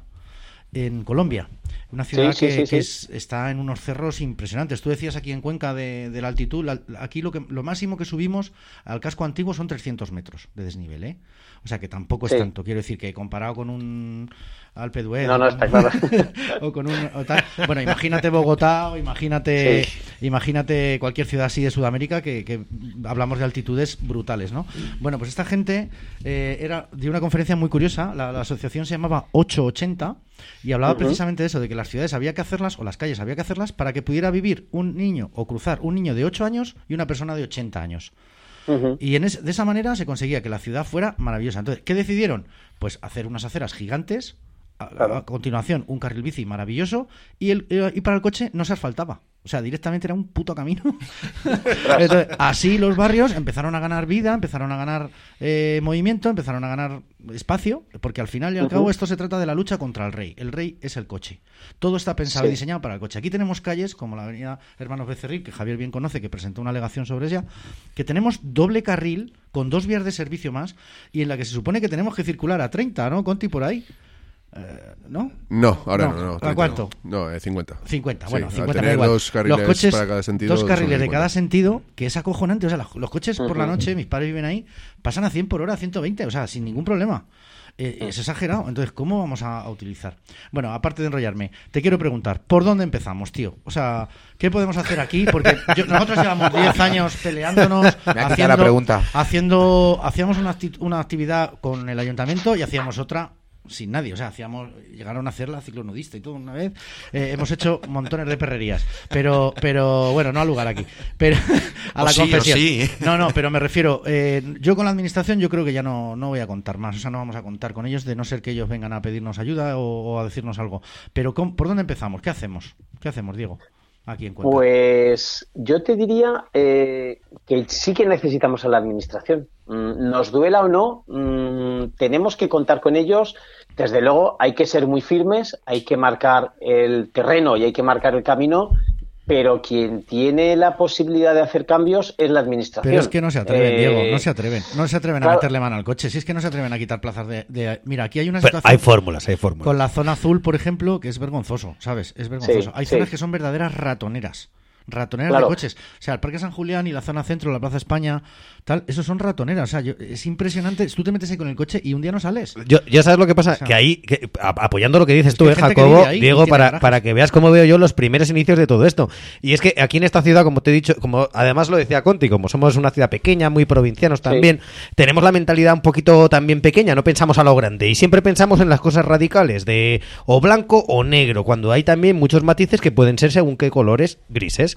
en Colombia, una ciudad sí, sí, que, sí, sí. que es, está en unos cerros impresionantes. Tú decías aquí en Cuenca de, de la altitud, la, aquí lo que lo máximo que subimos al casco antiguo son trescientos metros de desnivel, ¿eh? O sea que tampoco es sí. tanto. Quiero decir que comparado con un Alpe d'Huez no, no, está claro. o con un o tal, bueno, imagínate Bogotá o imagínate sí. imagínate cualquier ciudad así de Sudamérica que, que hablamos de altitudes brutales, ¿no? Bueno, pues esta gente eh, era de una conferencia muy curiosa. La, la asociación se llamaba ochocientos ochenta y hablaba uh-huh. precisamente de eso, de que las ciudades había que hacerlas o las calles había que hacerlas para que pudiera vivir un niño o cruzar un niño de ocho años y una persona de ochenta años. Uh-huh. Y en es, de esa manera se conseguía que la ciudad fuera maravillosa. Entonces, ¿qué decidieron? Pues hacer unas aceras gigantes, a, claro. a continuación un carril bici maravilloso y, el, y para el coche no se asfaltaba. O sea, directamente era un puto camino. Entonces, así los barrios empezaron a ganar vida, empezaron a ganar eh, movimiento, empezaron a ganar espacio, porque al final y al uh-huh. cabo esto se trata de la lucha contra el rey. El rey es el coche. Todo está pensado sí. y diseñado para el coche. Aquí tenemos calles, como la avenida Hermanos Becerril, que Javier bien conoce, que presentó una alegación sobre ella, que tenemos doble carril con dos vías de servicio más y en la que se supone que tenemos que circular a treinta, ¿no, Conti, por ahí? Eh, ¿No? No, ahora no. no, no ¿A cuánto? No, eh, cincuenta. cincuenta, sí, bueno, cincuenta. Tener igual. dos carriles los coches, para cada sentido. Dos carriles de cada sentido, que es acojonante. O sea, los coches uh-huh. por la noche, mis padres viven ahí, pasan a cien por hora, a ciento veinte, o sea, sin ningún problema. Eh, es exagerado. Entonces, ¿cómo vamos a, a utilizar? Bueno, aparte de enrollarme, te quiero preguntar, ¿por dónde empezamos, tío? O sea, ¿qué podemos hacer aquí? Porque yo, nosotros llevamos diez años peleándonos, haciendo, la pregunta. haciendo, hacíamos una, acti- una actividad con el ayuntamiento y hacíamos otra sin nadie, o sea, hacíamos, llegaron a hacer la ciclonudista y todo una vez, eh, hemos hecho montones de perrerías, pero, pero bueno, no al lugar aquí, pero a la o sí, confesión. O sí. No, no, pero me refiero, eh, yo con la administración yo creo que ya no, no voy a contar más, o sea, no vamos a contar con ellos, de no ser que ellos vengan a pedirnos ayuda o, o a decirnos algo. Pero ¿cómo, ¿por dónde empezamos? ¿Qué hacemos? ¿Qué hacemos, Diego? Aquí en Cuenca. Pues yo te diría eh, que sí que necesitamos a la administración. Mm, nos duela o no, mm, tenemos que contar con ellos. Desde luego hay que ser muy firmes, hay que marcar el terreno y hay que marcar el camino, pero quien tiene la posibilidad de hacer cambios es la administración. Pero es que no se atreven, eh, Diego, no se atreven. No se atreven claro. a meterle mano al coche. Si es que no se atreven a quitar plazas de... de... Mira, aquí hay una Pero situación... hay fórmulas, hay fórmulas. Con la zona azul, por ejemplo, que es vergonzoso, ¿sabes? Es vergonzoso. Sí, hay sí. zonas que son verdaderas ratoneras. Ratoneras Claro. de coches. O sea, el Parque San Julián y la zona centro, la Plaza España, tal, esos son ratoneras. O sea, yo, es impresionante. Tú te metes ahí con el coche y un día no sales. Yo, ya sabes lo que pasa, O sea, que ahí, que, a- apoyando lo que dices es tú, que eh, hay gente que Jacobo, vive ahí y Diego, tiene para, garajes. para que veas cómo veo yo los primeros inicios de todo esto. Y es que aquí en esta ciudad, como te he dicho, como además lo decía Conti, como somos una ciudad pequeña, muy provincianos también, tenemos la mentalidad un poquito también pequeña, no pensamos a lo grande y siempre pensamos en las cosas radicales, de o blanco o negro, cuando hay también muchos matices que pueden ser según qué colores grises.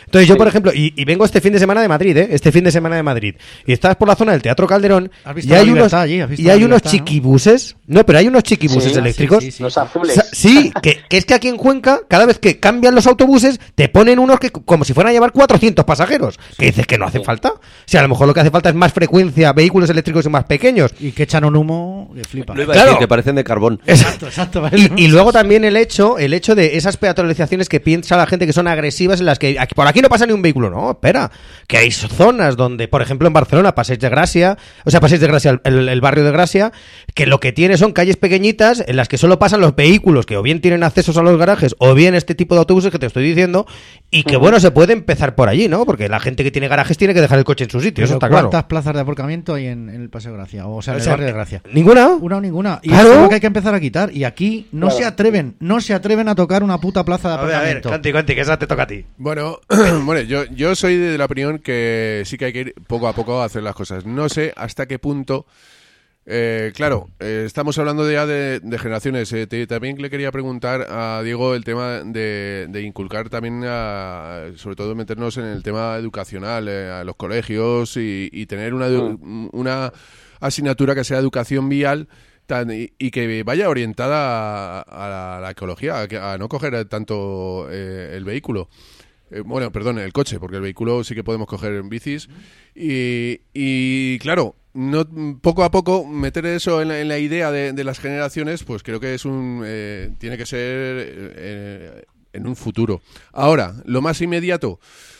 Entonces yo, Sí. por ejemplo, y, y vengo este fin de semana de Madrid, ¿eh? Este fin de semana de Madrid. Y estás por la zona del Teatro Calderón ¿Has y visto hay la unos, Libertad allí? ¿Has visto y la hay unos Libertad, no? chiquibuses. No, pero hay unos chiquibuses Sí, eléctricos. sí, sí, sí. Los O azules. sea, sí, que, que es que aquí en Cuenca, cada vez que cambian los autobuses, te ponen unos que como si fueran a llevar cuatrocientos pasajeros. Que dices que no hace falta. O sea, a lo mejor lo que hace falta es más frecuencia, vehículos eléctricos más pequeños. Y que echan un humo que flipa. Lo iba a Claro. decir, que parecen de carbón. Exacto, exacto. Y, y luego también el hecho, el hecho de esas peatonalizaciones que piensa la gente que son agresivas, en las que aquí- por aquí no pasa ni un vehículo. No, espera, que hay zonas donde, por ejemplo, en Barcelona, Passeig de Gracia, o sea, Passeig de Gracia, el, el barrio de Gracia, que lo que tiene son calles pequeñitas en las que solo pasan los vehículos que o bien tienen accesos a los garajes o bien este tipo de autobuses que te estoy diciendo, y que bueno, se puede empezar por allí, ¿no? Porque la gente que tiene garajes tiene que dejar el coche en su sitio, eso Pero está claro. ¿cuántas plazas de aparcamiento hay en, en el Paseo de Gracia? O sea, en O el sea, barrio de Gracia. ¿Ninguna? Una o ninguna. Y Claro. eso es lo que hay que empezar a quitar. Y aquí no Claro. se atreven, no se atreven a tocar una puta plaza de A ver, a ver, aparcamiento. Conti, Conti, que esa te toca a ti. Bueno, bueno, yo, yo soy de la opinión que sí que hay que ir poco a poco a hacer las cosas. No sé hasta qué punto. Eh, claro, eh, estamos hablando ya de, de generaciones. Eh, te- también le quería preguntar a Diego el tema de, de inculcar también, a- sobre todo meternos en el tema educacional, eh, a los colegios y, y tener una, edu- una asignatura que sea educación vial. Tan, y, y que vaya orientada a, a la, a la ecología, a, que- a no coger tanto eh, el vehículo. Eh, bueno, perdón, el coche, porque el vehículo sí que podemos coger en bicis. Y, y claro, no poco a poco meter eso en la, en la idea de, de las generaciones, pues creo que es un eh, tiene que ser eh, en un futuro. Ahora, lo más inmediato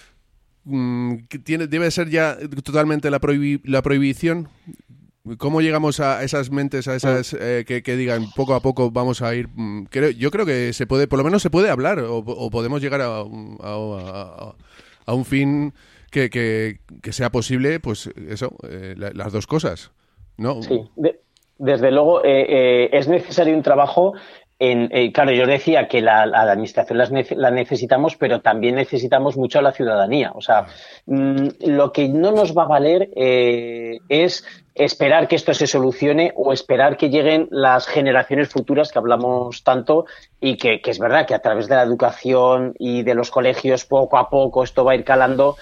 mm, que tiene, debe ser ya totalmente la, prohibi- la prohibición. ¿Cómo llegamos a esas mentes, a esas eh, que, que digan poco a poco vamos a ir? mm, Creo, yo creo que se puede, por lo menos se puede hablar o, o podemos llegar a, un- a, a- a un fin que, que, que sea posible, pues eso, eh, la- las dos cosas, ¿no? Sí, de- desde luego eh, eh, es necesario un trabajo en, eh, claro, yo decía que la, la administración las nece- la necesitamos, pero también necesitamos mucho a la ciudadanía. O sea, mm, lo que no nos va a valer eh, es esperar que esto se solucione o esperar que lleguen las generaciones futuras que hablamos tanto y que, que es verdad que a través de la educación y de los colegios poco a poco esto va a ir calando,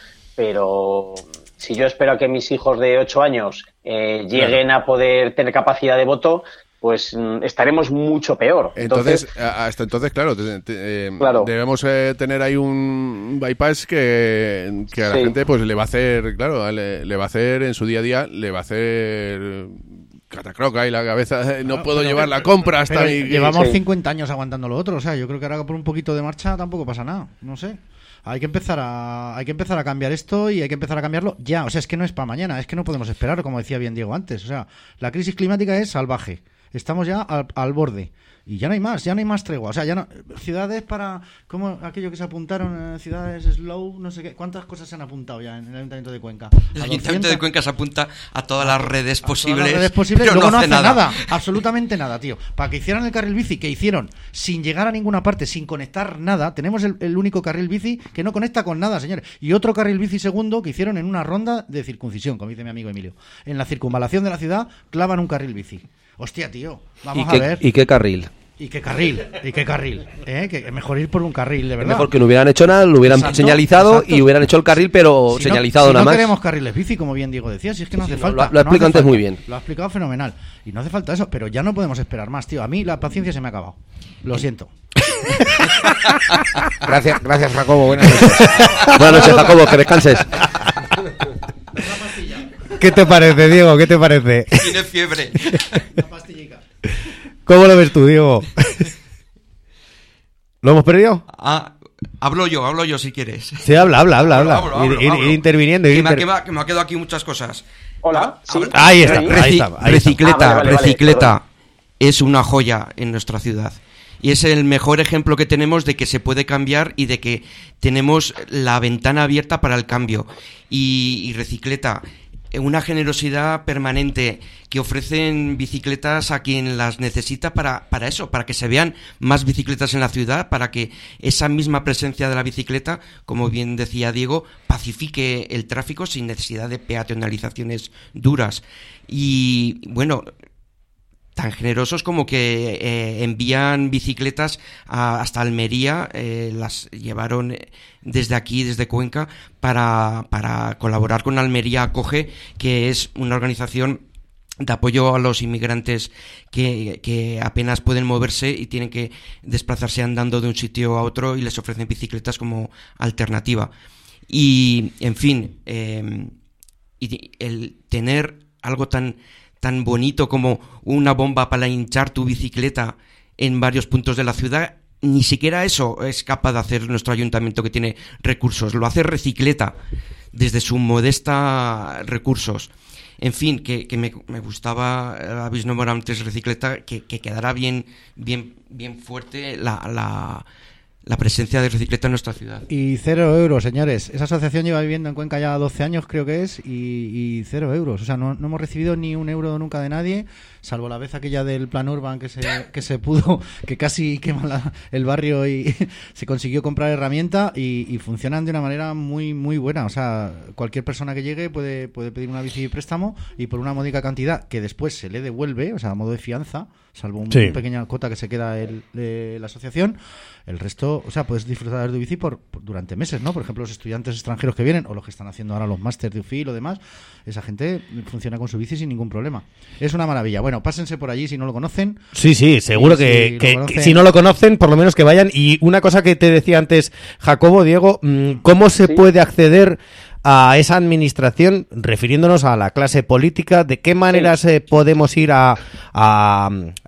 pero si yo espero a que mis hijos de ocho años eh, lleguen a poder tener capacidad de voto, pues mm, estaremos mucho peor. Entonces, Entonces, a- hasta entonces, claro, te- te- eh, Claro. debemos eh, tener ahí un bypass que, que a la Sí. gente pues le va a hacer, claro, le, le va a hacer en su día a día, le va a hacer catacroca y la cabeza, eh, no puedo pero- llevar la compra hasta Pero mi... llevamos sí. cincuenta años aguantando lo otro, o sea, yo creo que ahora por un poquito de marcha tampoco pasa nada, no sé. Hay que empezar a hay que empezar a cambiar esto y hay que empezar a cambiarlo ya, o sea, es que no es para mañana, es que no podemos esperar, como decía bien Diego antes, o sea, la crisis climática es salvaje. Estamos ya al, al borde y ya no hay más, ya no hay más tregua, o sea, ya no ciudades para como aquello que se apuntaron, eh, ciudades slow, no sé qué, ¿cuántas cosas se han apuntado ya en el Ayuntamiento de Cuenca? El ¿A Ayuntamiento doscientas? de Cuenca se apunta a todas las redes A todas posibles, las redes posibles, pero luego no hace nada. absolutamente nada, tío. Para que hicieran el carril bici que hicieron sin llegar a ninguna parte, sin conectar nada, tenemos el, el único carril bici que no conecta con nada, señores. Y otro carril bici segundo que hicieron en una ronda de circuncisión, como dice mi amigo Emilio. En la circunvalación de la ciudad clavan un carril bici. Hostia, tío, vamos ¿Y a qué, ver. ¿Y qué carril? ¿Y qué carril? ¿Y qué carril? ¿Eh? Que es mejor ir por un carril, de Es verdad. mejor que no hubieran hecho nada, lo hubieran Exacto, señalizado exacto. y hubieran hecho el carril, pero Si no- señalizado si nada no más. queremos carriles bici, como bien Diego decía, si es que no Sí, hace sí, falta. lo ha- lo ha no hace explicado antes falta. muy bien. Lo ha explicado fenomenal. Y no hace falta eso, pero ya no podemos esperar más, tío. A mí la paciencia se me ha acabado. Lo siento. Gracias, gracias Jacobo. Buenas noches. Buenas noches, Jacobo, que descanses. ¿Qué te parece, Diego? ¿Qué te parece? Tiene fiebre. ¿Cómo lo ves tú, Diego? ¿Lo hemos perdido? Ah, hablo yo, hablo yo si quieres. Sí, habla, habla, habla, habla. Hablo, hablo, ir, ir- hablo. ir interviniendo. ir Que me, ha- inter- que me ha- que me ha quedado aquí muchas cosas. hola, sí. Habla- Ahí está, ¿Sí? ahí Reci- está, ahí está. recicleta, Ah, vale, vale, vale, recicleta es una joya en nuestra ciudad. Y es el mejor ejemplo que tenemos de que se puede cambiar y de que tenemos la ventana abierta para el cambio. Y, y recicleta, una generosidad permanente que ofrecen bicicletas a quien las necesita para, para eso, para que se vean más bicicletas en la ciudad, para que esa misma presencia de la bicicleta, como bien decía Diego, pacifique el tráfico sin necesidad de peatonalizaciones duras. Y bueno, tan generosos como que eh, envían bicicletas a, hasta Almería, eh, las llevaron desde aquí, desde Cuenca, para, para colaborar con Almería Acoge, que es una organización de apoyo a los inmigrantes que, que apenas pueden moverse y tienen que desplazarse andando de un sitio a otro, y les ofrecen bicicletas como alternativa. Y, en fin, eh, y el tener algo tan, tan bonito como una bomba para hinchar tu bicicleta en varios puntos de la ciudad, ni siquiera eso es capaz de hacer nuestro ayuntamiento, que tiene recursos. Lo hace Recicleta desde su modesta recursos. En fin, que, que me, me gustaba, habéis nombrado antes Recicleta, que, que quedara bien, bien, bien fuerte la, la, la presencia de Recicleta en nuestra ciudad. Y cero euros, señores. Esa asociación lleva viviendo en Cuenca ya doce años, creo que es, y, y cero euros. O sea, no, no hemos recibido ni un euro nunca de nadie, salvo la vez aquella del Plan Urban que se, que se pudo, que casi quema la, el barrio y se consiguió comprar herramienta, y, y funcionan de una manera muy muy buena. O sea, cualquier persona que llegue puede, puede pedir una bici de préstamo, y por una módica cantidad que después se le devuelve, o sea, a modo de fianza, salvo un, sí. una pequeña cuota que se queda el, de la asociación, el resto, o sea, puedes disfrutar de bici por, por durante meses, ¿no? Por ejemplo, los estudiantes extranjeros que vienen, o los que están haciendo ahora los másteres de U F I y lo demás, esa gente funciona con su bici sin ningún problema. Es una maravilla. Bueno, pásense por allí si no lo conocen. Sí, sí, seguro que, si, que, que si no lo conocen, por lo menos que vayan. Y una cosa que te decía antes, Jacobo, Diego, ¿cómo se sí. puede acceder a esa administración, refiriéndonos a la clase política? ¿De qué maneras sí. eh, podemos ir a, a,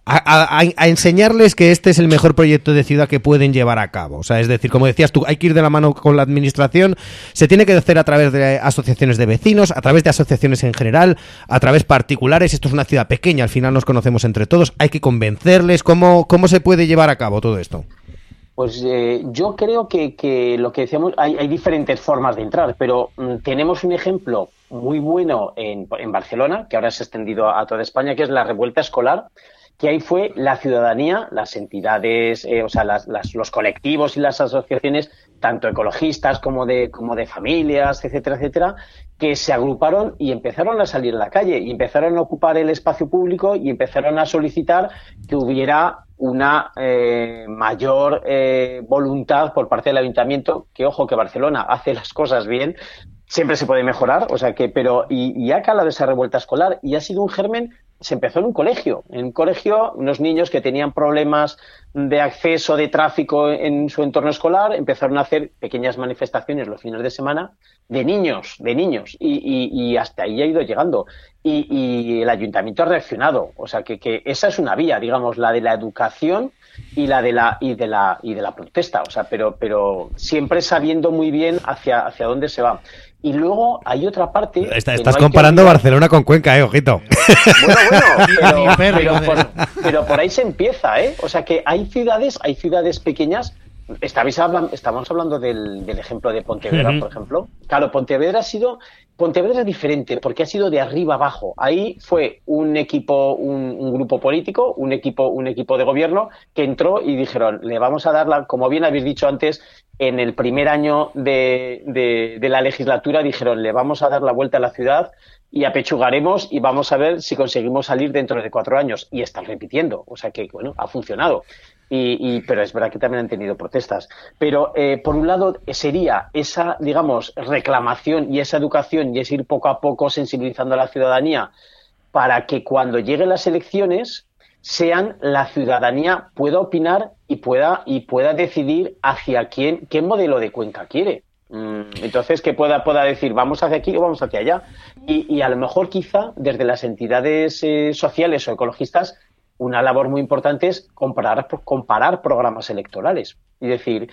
a, a enseñarles que este es el mejor proyecto de ciudad que pueden llevar a cabo? O sea, es decir, como decías tú, hay que ir de la mano con la administración, se tiene que hacer a través de asociaciones de vecinos, a través de asociaciones en general, a través particulares. Esto es una ciudad pequeña, al final nos conocemos entre todos, hay que convencerles. ¿Cómo, cómo se puede llevar a cabo todo esto? Pues eh, yo creo que, que lo que decíamos, hay, hay diferentes formas de entrar, pero mm, tenemos un ejemplo muy bueno en, en Barcelona, que ahora se ha extendido a toda España, que es la revuelta escolar, que ahí fue la ciudadanía, las entidades, eh, o sea, las, las, los colectivos y las asociaciones, tanto ecologistas como de, como de familias, etcétera, etcétera, que se agruparon y empezaron a salir a la calle, y empezaron a ocupar el espacio público, y empezaron a solicitar que hubiera una eh, mayor eh, voluntad por parte del ayuntamiento, que ojo que Barcelona hace las cosas bien, siempre se puede mejorar, o sea que, pero, y, y ha calado esa revuelta escolar, y ha sido un germen. Se empezó en un colegio, en un colegio, unos niños que tenían problemas de acceso, de tráfico en su entorno escolar, empezaron a hacer pequeñas manifestaciones los fines de semana de niños, de niños, y, y, y hasta ahí ha ido llegando. Y, y el ayuntamiento ha reaccionado, o sea que, que esa es una vía, digamos, la de la educación y la de la y de la y de la protesta, o sea, pero pero siempre sabiendo muy bien hacia hacia dónde se va. Y luego hay otra parte... Está, estás no comparando Barcelona con Cuenca, eh, ojito. Bueno, bueno, pero, pero, por, pero por ahí se empieza, ¿eh? O sea que hay ciudades, hay ciudades pequeñas. Estabais hablando, estamos hablando del, del ejemplo de Pontevedra, uh-huh. por ejemplo. Claro, Pontevedra ha sido... Pontevedra es diferente porque ha sido de arriba abajo. Ahí fue un equipo, un, un grupo político, un equipo, un equipo de gobierno que entró y dijeron, le vamos a dar la, como bien habéis dicho antes, en el primer año de, de, de la legislatura dijeron, le vamos a dar la vuelta a la ciudad y apechugaremos y vamos a ver si conseguimos salir dentro de cuatro años. Y están repitiendo, o sea que, bueno, ha funcionado. Y, y, pero es verdad que también han tenido protestas. Pero, eh, por un lado, sería esa, digamos, reclamación y esa educación y es ir poco a poco sensibilizando a la ciudadanía para que cuando lleguen las elecciones sean la ciudadanía pueda opinar y pueda y pueda decidir hacia quién, qué modelo de Cuenca quiere. Entonces, que pueda, pueda decir, vamos hacia aquí o vamos hacia allá. Y, y a lo mejor quizá desde las entidades eh, sociales o ecologistas una labor muy importante es comparar, comparar programas electorales y decir,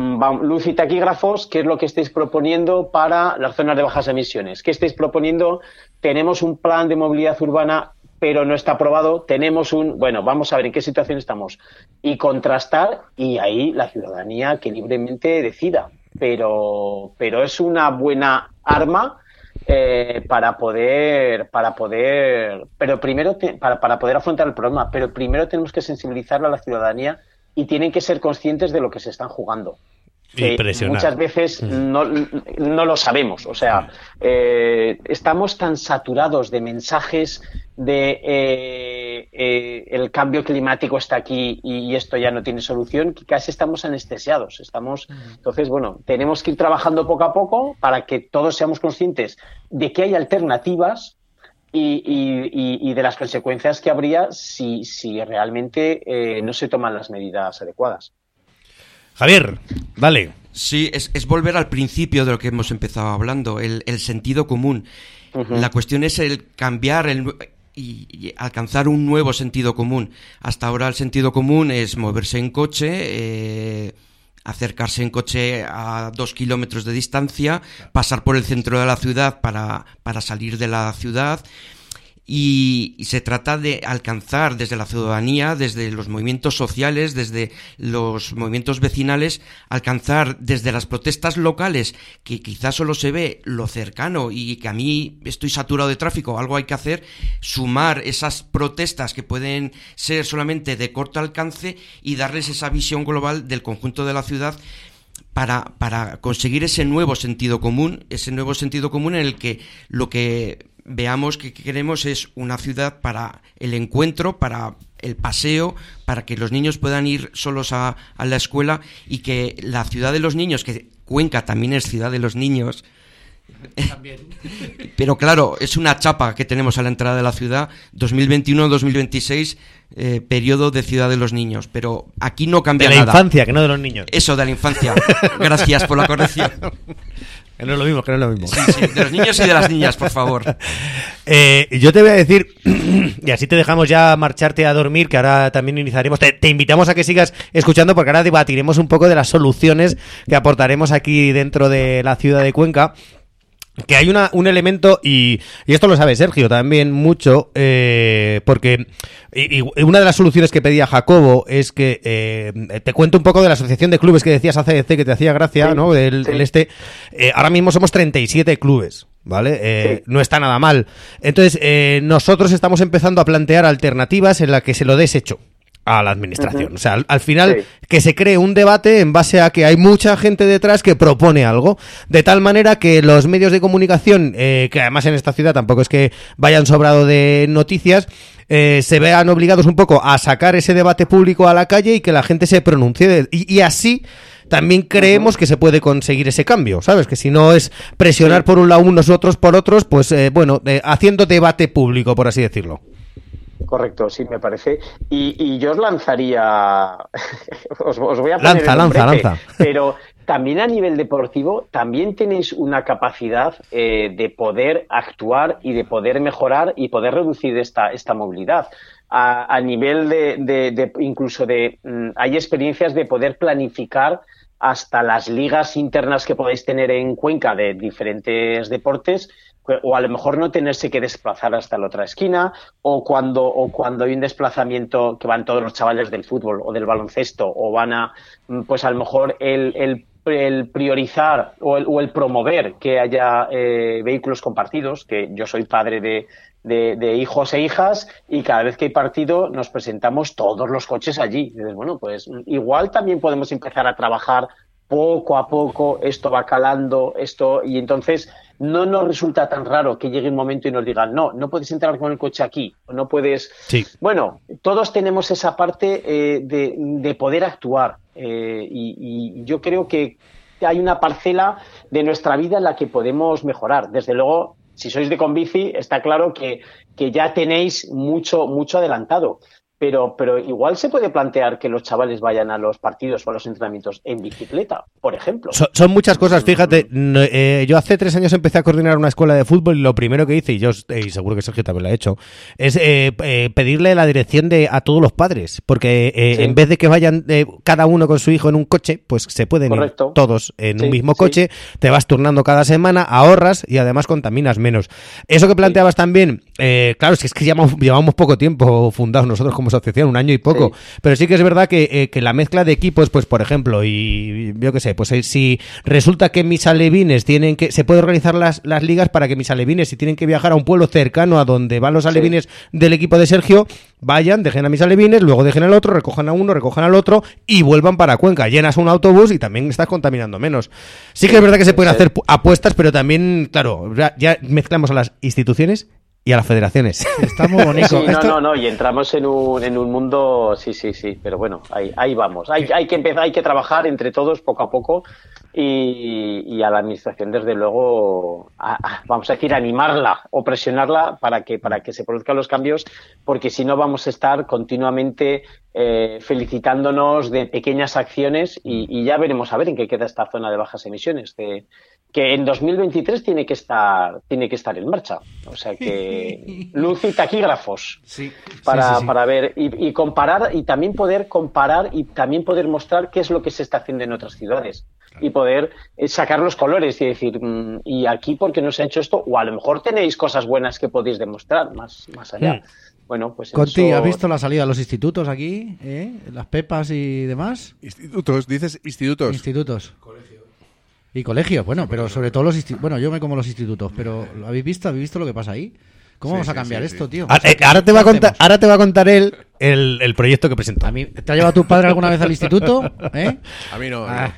luz y taquígrafos, ¿qué es lo que estáis proponiendo para las zonas de bajas emisiones? ¿Qué estáis proponiendo? Tenemos un plan de movilidad urbana, pero no está aprobado. Tenemos un... Bueno, vamos a ver en qué situación estamos. Y contrastar, y ahí la ciudadanía que libremente decida. Pero, pero es una buena arma Eh, para poder para poder pero primero te, para, para poder afrontar el problema, pero primero tenemos que sensibilizar a la ciudadanía y tienen que ser conscientes de lo que se están jugando. Que muchas veces no, no lo sabemos, o sea, eh, estamos tan saturados de mensajes de eh, eh, el cambio climático está aquí y, y esto ya no tiene solución, que casi estamos anestesiados. Estamos, entonces, bueno, tenemos que ir trabajando poco a poco para que todos seamos conscientes de que hay alternativas y, y, y, y de las consecuencias que habría si, si realmente eh, no se toman las medidas adecuadas. Javier, dale. Sí, es, es volver al principio de lo que hemos empezado hablando, el, el sentido común. Uh-huh. La cuestión es el cambiar el, y, y alcanzar un nuevo sentido común. Hasta ahora el sentido común es moverse en coche, eh, acercarse en coche a dos kilómetros de distancia, pasar por el centro de la ciudad para, para salir de la ciudad. Y, y se trata de alcanzar desde la ciudadanía, desde los movimientos sociales, desde los movimientos vecinales, alcanzar desde las protestas locales, que quizás solo se ve lo cercano y que a mí estoy saturado de tráfico, algo hay que hacer, sumar esas protestas que pueden ser solamente de corto alcance y darles esa visión global del conjunto de la ciudad para, para conseguir ese nuevo sentido común, ese nuevo sentido común en el que lo que veamos que queremos es una ciudad para el encuentro, para el paseo, para que los niños puedan ir solos a, a la escuela y que la ciudad de los niños, que Cuenca también es ciudad de los niños, también. Pero claro, es una chapa que tenemos a la entrada de la ciudad, dos mil veintiuno dos mil veintiséis, eh, periodo de ciudad de los niños, pero aquí no cambia nada. De la infancia, que no de los niños. Eso, de la infancia. Gracias por la corrección. Que no es lo mismo, que no es lo mismo. Sí, sí, de los niños y de las niñas, por favor. Eh, yo te voy a decir, y así te dejamos ya marcharte a dormir, que ahora también iniciaremos. Te, te invitamos a que sigas escuchando, porque ahora debatiremos un poco de las soluciones que aportaremos aquí dentro de la ciudad de Cuenca. Que hay una, un elemento, y, y esto lo sabe Sergio también mucho, eh, porque y, y una de las soluciones que pedía Jacobo es que, eh, te cuento un poco de la asociación de clubes que decías A C D C, que te hacía gracia, sí, ¿no? Del, sí. del este, eh, ahora mismo somos treinta y siete clubes, ¿vale? Eh, sí. No está nada mal. Entonces, eh, nosotros estamos empezando a plantear alternativas en las que se lo des hecho a la administración. Uh-huh. O sea, al, al final, sí. que se cree un debate en base a que hay mucha gente detrás que propone algo, de tal manera que los medios de comunicación, eh, que además en esta ciudad tampoco es que vayan sobrado de noticias, eh, se vean obligados un poco a sacar ese debate público a la calle y que la gente se pronuncie. De, y, y así también creemos uh-huh. que se puede conseguir ese cambio, ¿sabes? Que si no es presionar sí. por un lado unos, otros por otros, pues eh, bueno, eh, haciendo debate público, por así decirlo. Correcto, sí, me parece. Y, y yo os lanzaría, os, os voy a poner lanza, el lanza, lanza. Pero también a nivel deportivo, también tenéis una capacidad eh, de poder actuar y de poder mejorar y poder reducir esta, esta movilidad. A, a nivel de, de, de incluso de, mm, hay experiencias de poder planificar hasta las ligas internas que podéis tener en Cuenca de diferentes deportes, o a lo mejor no tenerse que desplazar hasta la otra esquina, o cuando o cuando hay un desplazamiento que van todos los chavales del fútbol o del baloncesto, o van a, pues a lo mejor el, el, el priorizar o el, o el promover que haya eh, vehículos compartidos, que yo soy padre de, de, de hijos e hijas, y cada vez que hay partido nos presentamos todos los coches allí. Y dices, bueno, pues igual también podemos empezar a trabajar poco a poco, esto va calando, esto, y entonces no nos resulta tan raro que llegue un momento y nos digan, no, no puedes entrar con el coche aquí, no puedes... Sí. Bueno, todos tenemos esa parte eh, de, de poder actuar, eh, y, y yo creo que hay una parcela de nuestra vida en la que podemos mejorar. Desde luego, si sois de Conbici, está claro que, que ya tenéis mucho, mucho adelantado. Pero, pero igual se puede plantear que los chavales vayan a los partidos o a los entrenamientos en bicicleta, por ejemplo. Son, son muchas cosas, fíjate. Eh, yo hace tres años empecé a coordinar una escuela de fútbol y lo primero que hice, y yo y seguro que Sergio también lo ha hecho, es eh, eh, pedirle la dirección de a todos los padres. Porque eh, sí. en vez de que vayan eh, cada uno con su hijo en un coche, pues se pueden Correcto. ir todos en sí, un mismo coche, sí. te vas turnando cada semana, ahorras y además contaminas menos. Eso que planteabas sí. también, eh, claro, es que, es que llevamos, llevamos poco tiempo fundados nosotros como asociación, un año y poco, sí. pero sí que es verdad que, eh, que la mezcla de equipos, pues por ejemplo, y yo qué sé, pues eh, si resulta que mis alevines tienen que, se puede organizar las, las ligas para que mis alevines, si tienen que viajar a un pueblo cercano a donde van los alevines sí. del equipo de Sergio, vayan, dejen a mis alevines, luego dejen al otro, recojan a uno, recojan al otro y vuelvan para Cuenca. Llenas un autobús y también estás contaminando menos. Sí que es verdad que se pueden hacer apuestas, pero también, claro, ya, ya mezclamos a las instituciones y a las federaciones. Está muy bonito. Sí, no, Esto... no, no, y entramos en un, en un mundo, sí, sí, sí, pero bueno, ahí, ahí vamos. Hay, hay que empezar, hay que trabajar entre todos poco a poco y, y a la administración, desde luego, a, a, vamos a decir, animarla o presionarla para que, para que se produzcan los cambios, porque si no vamos a estar continuamente eh, felicitándonos de pequeñas acciones y, y ya veremos a ver en qué queda esta zona de bajas emisiones, que, que en dos mil veintitrés tiene que estar, tiene que estar en marcha. O sea que luz y taquígrafos sí, para, sí, sí, sí. para ver y, y comparar y también poder comparar y también poder mostrar qué es lo que se está haciendo en otras ciudades y poder sacar los colores y decir, mmm, y aquí por qué no se ha hecho esto, o a lo mejor tenéis cosas buenas que podéis demostrar más, más allá. Mm. Bueno, pues Conti, eso... ¿has visto la salida de los institutos aquí? ¿Eh? Las pepas y demás. Institutos, dices institutos. Institutos. Colegio. Y colegios, bueno, pero sobre todo los institutos. Bueno, yo me como los institutos, pero ¿lo habéis visto? ¿Habéis visto lo que pasa ahí? ¿Cómo sí, vamos a cambiar sí, sí, esto, sí. tío? Ahora, o sea, ¿qué, ahora, te va a contar, hacemos? ahora te va a contar él el, el proyecto que presentó. ¿A mí, ¿Te ha llevado tu padre alguna vez al instituto? ¿Eh? A mí no. Ah.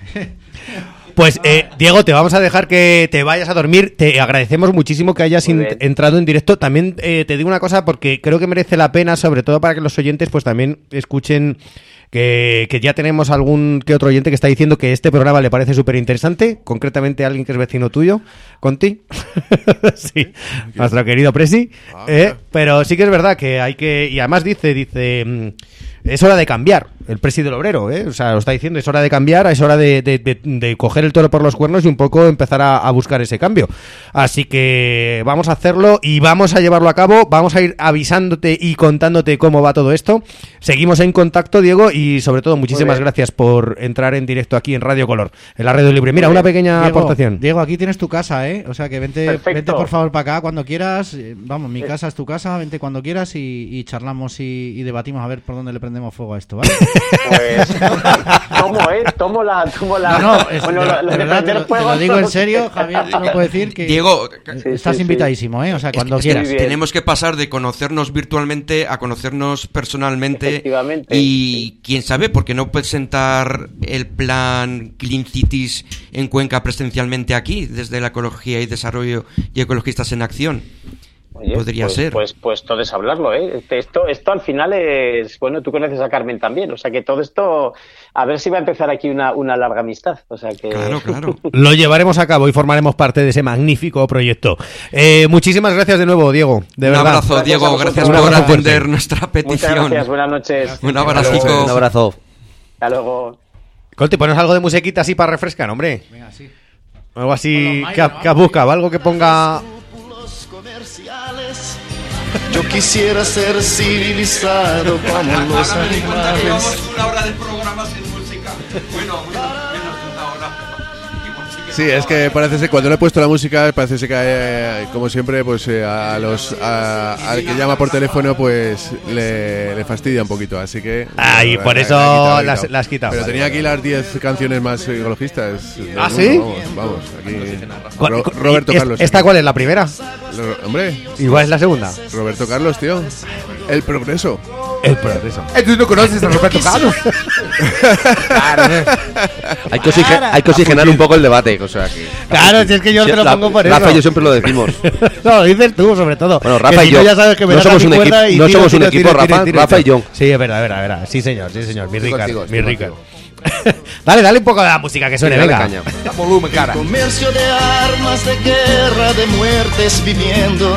Pues, eh, Diego, te vamos a dejar que te vayas a dormir. Te agradecemos muchísimo que hayas in- entrado en directo. También eh, te digo una cosa, porque creo que merece la pena, sobre todo para que los oyentes pues también escuchen que, que ya tenemos algún que otro oyente que está diciendo que este programa le parece súper interesante, concretamente alguien que es vecino tuyo, Conti. Sí, nuestro querido Presi. Ah, eh, pero sí que es verdad que hay que... Y además dice, dice... Es hora de cambiar, el presi del obrero, ¿eh? O sea, lo está diciendo, es hora de cambiar, es hora de, de, de, de coger el toro por los cuernos y un poco empezar a, a buscar ese cambio. Así que vamos a hacerlo y vamos a llevarlo a cabo, vamos a ir avisándote y contándote cómo va todo esto. Seguimos en contacto, Diego, y sobre todo muchísimas gracias por entrar en directo aquí en Radio Color, en la Radio Libre. Mira, una pequeña Diego, aportación. Diego, aquí tienes tu casa, ¿eh? O sea, que vente, vente por favor para acá cuando quieras. Vamos, mi casa es tu casa, vente cuando quieras y, y charlamos y, y debatimos a ver por dónde le prendemos fuego a esto, ¿vale? Pues tomo, ¿eh? Tomo la... Tomo la no, no, es, bueno, de, lo, lo de de verdad, te lo, te lo digo en serio, Javier, te lo puedo decir que... Diego, estás sí, invitadísimo, ¿eh? O sea, cuando es que quieras. Tenemos que pasar de conocernos virtualmente a conocernos personalmente. Efectivamente. Y sí. quién sabe, ¿por qué no presentar el plan Clean Cities en Cuenca presencialmente aquí, desde la Ecología y Desarrollo y Ecologistas en Acción? Oye, Podría pues, ser. Pues, pues todo es hablarlo, ¿eh? Esto, esto al final es... Bueno, tú conoces a Carmen también, o sea que todo esto... A ver si va a empezar aquí una, una larga amistad, o sea que... Claro, claro. Lo llevaremos a cabo y formaremos parte de ese magnífico proyecto. Eh, muchísimas gracias de nuevo, Diego. De un verdad. abrazo, Gracias Diego. a vosotros. Gracias Un por abrazo atender fuerte. nuestra petición. Muchas gracias, buenas noches. Un abrazo. Un abrazo. Hasta luego. Conti, ponos algo de musiquita así para refrescar, hombre. Venga, sí. Algo así Con los que, Mayra, que buscaba, algo que ponga... Yo quisiera ser civilizado como los animales. una hora de programa sin música. Bueno, menos una hora. Sí, es que parece ser, cuando le he puesto la música, parece ser que, eh, como siempre, pues eh, a los a, al que llama por teléfono, pues le, le fastidia un poquito, así que... Ay, bueno, por la- eso la he quitado, la he las- quitado. las has quitado. Pero Vale, tenía vale, aquí las diez canciones más ecologistas. del ¿Ah, mundo, sí? Vamos, vamos, aquí... ¿Cuál- Ro- cu- Roberto y es- Carlos. ¿Esta aquí. cuál es? ¿La primera? Lo- hombre, Igual es la segunda. Roberto Carlos, tío. El progreso. El progreso. Entonces no conoces a Roberto Carlos. Hay que, oxige- hay que oxigenar un poco el debate, o sea que... Claro, si es que yo Sí, te lo la- pongo por Rafa eso. y yo siempre lo decimos. No, lo dices tú, sobre todo. Bueno, Que Rafa si y no, yo. ya sabes que me No das somos mi un cuerda equipo- y no tiro, somos un tiro, equipo, tiro, Rafa- tiro, tiro, Rafa y tiro. John. Sí, es verdad, es verdad, es verdad. Sí, señor, sí, señor. Mi Estoy rica, contigo, mi estoy rica. contigo. Dale, dale un poco de la música que suene, Dale venga. caña. Volumen, cara. Comercio de armas, de guerra, de muertes viviendo.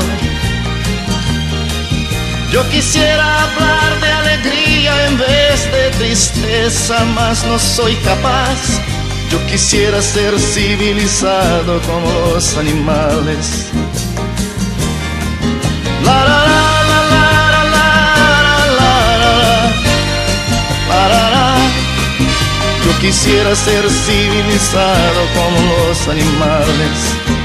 Yo quisiera hablar de alegría en vez de tristeza, mas no soy capaz. Yo quisiera ser civilizado como los animales. La la la la la la la la la la la. Yo quisiera ser civilizado como los animales.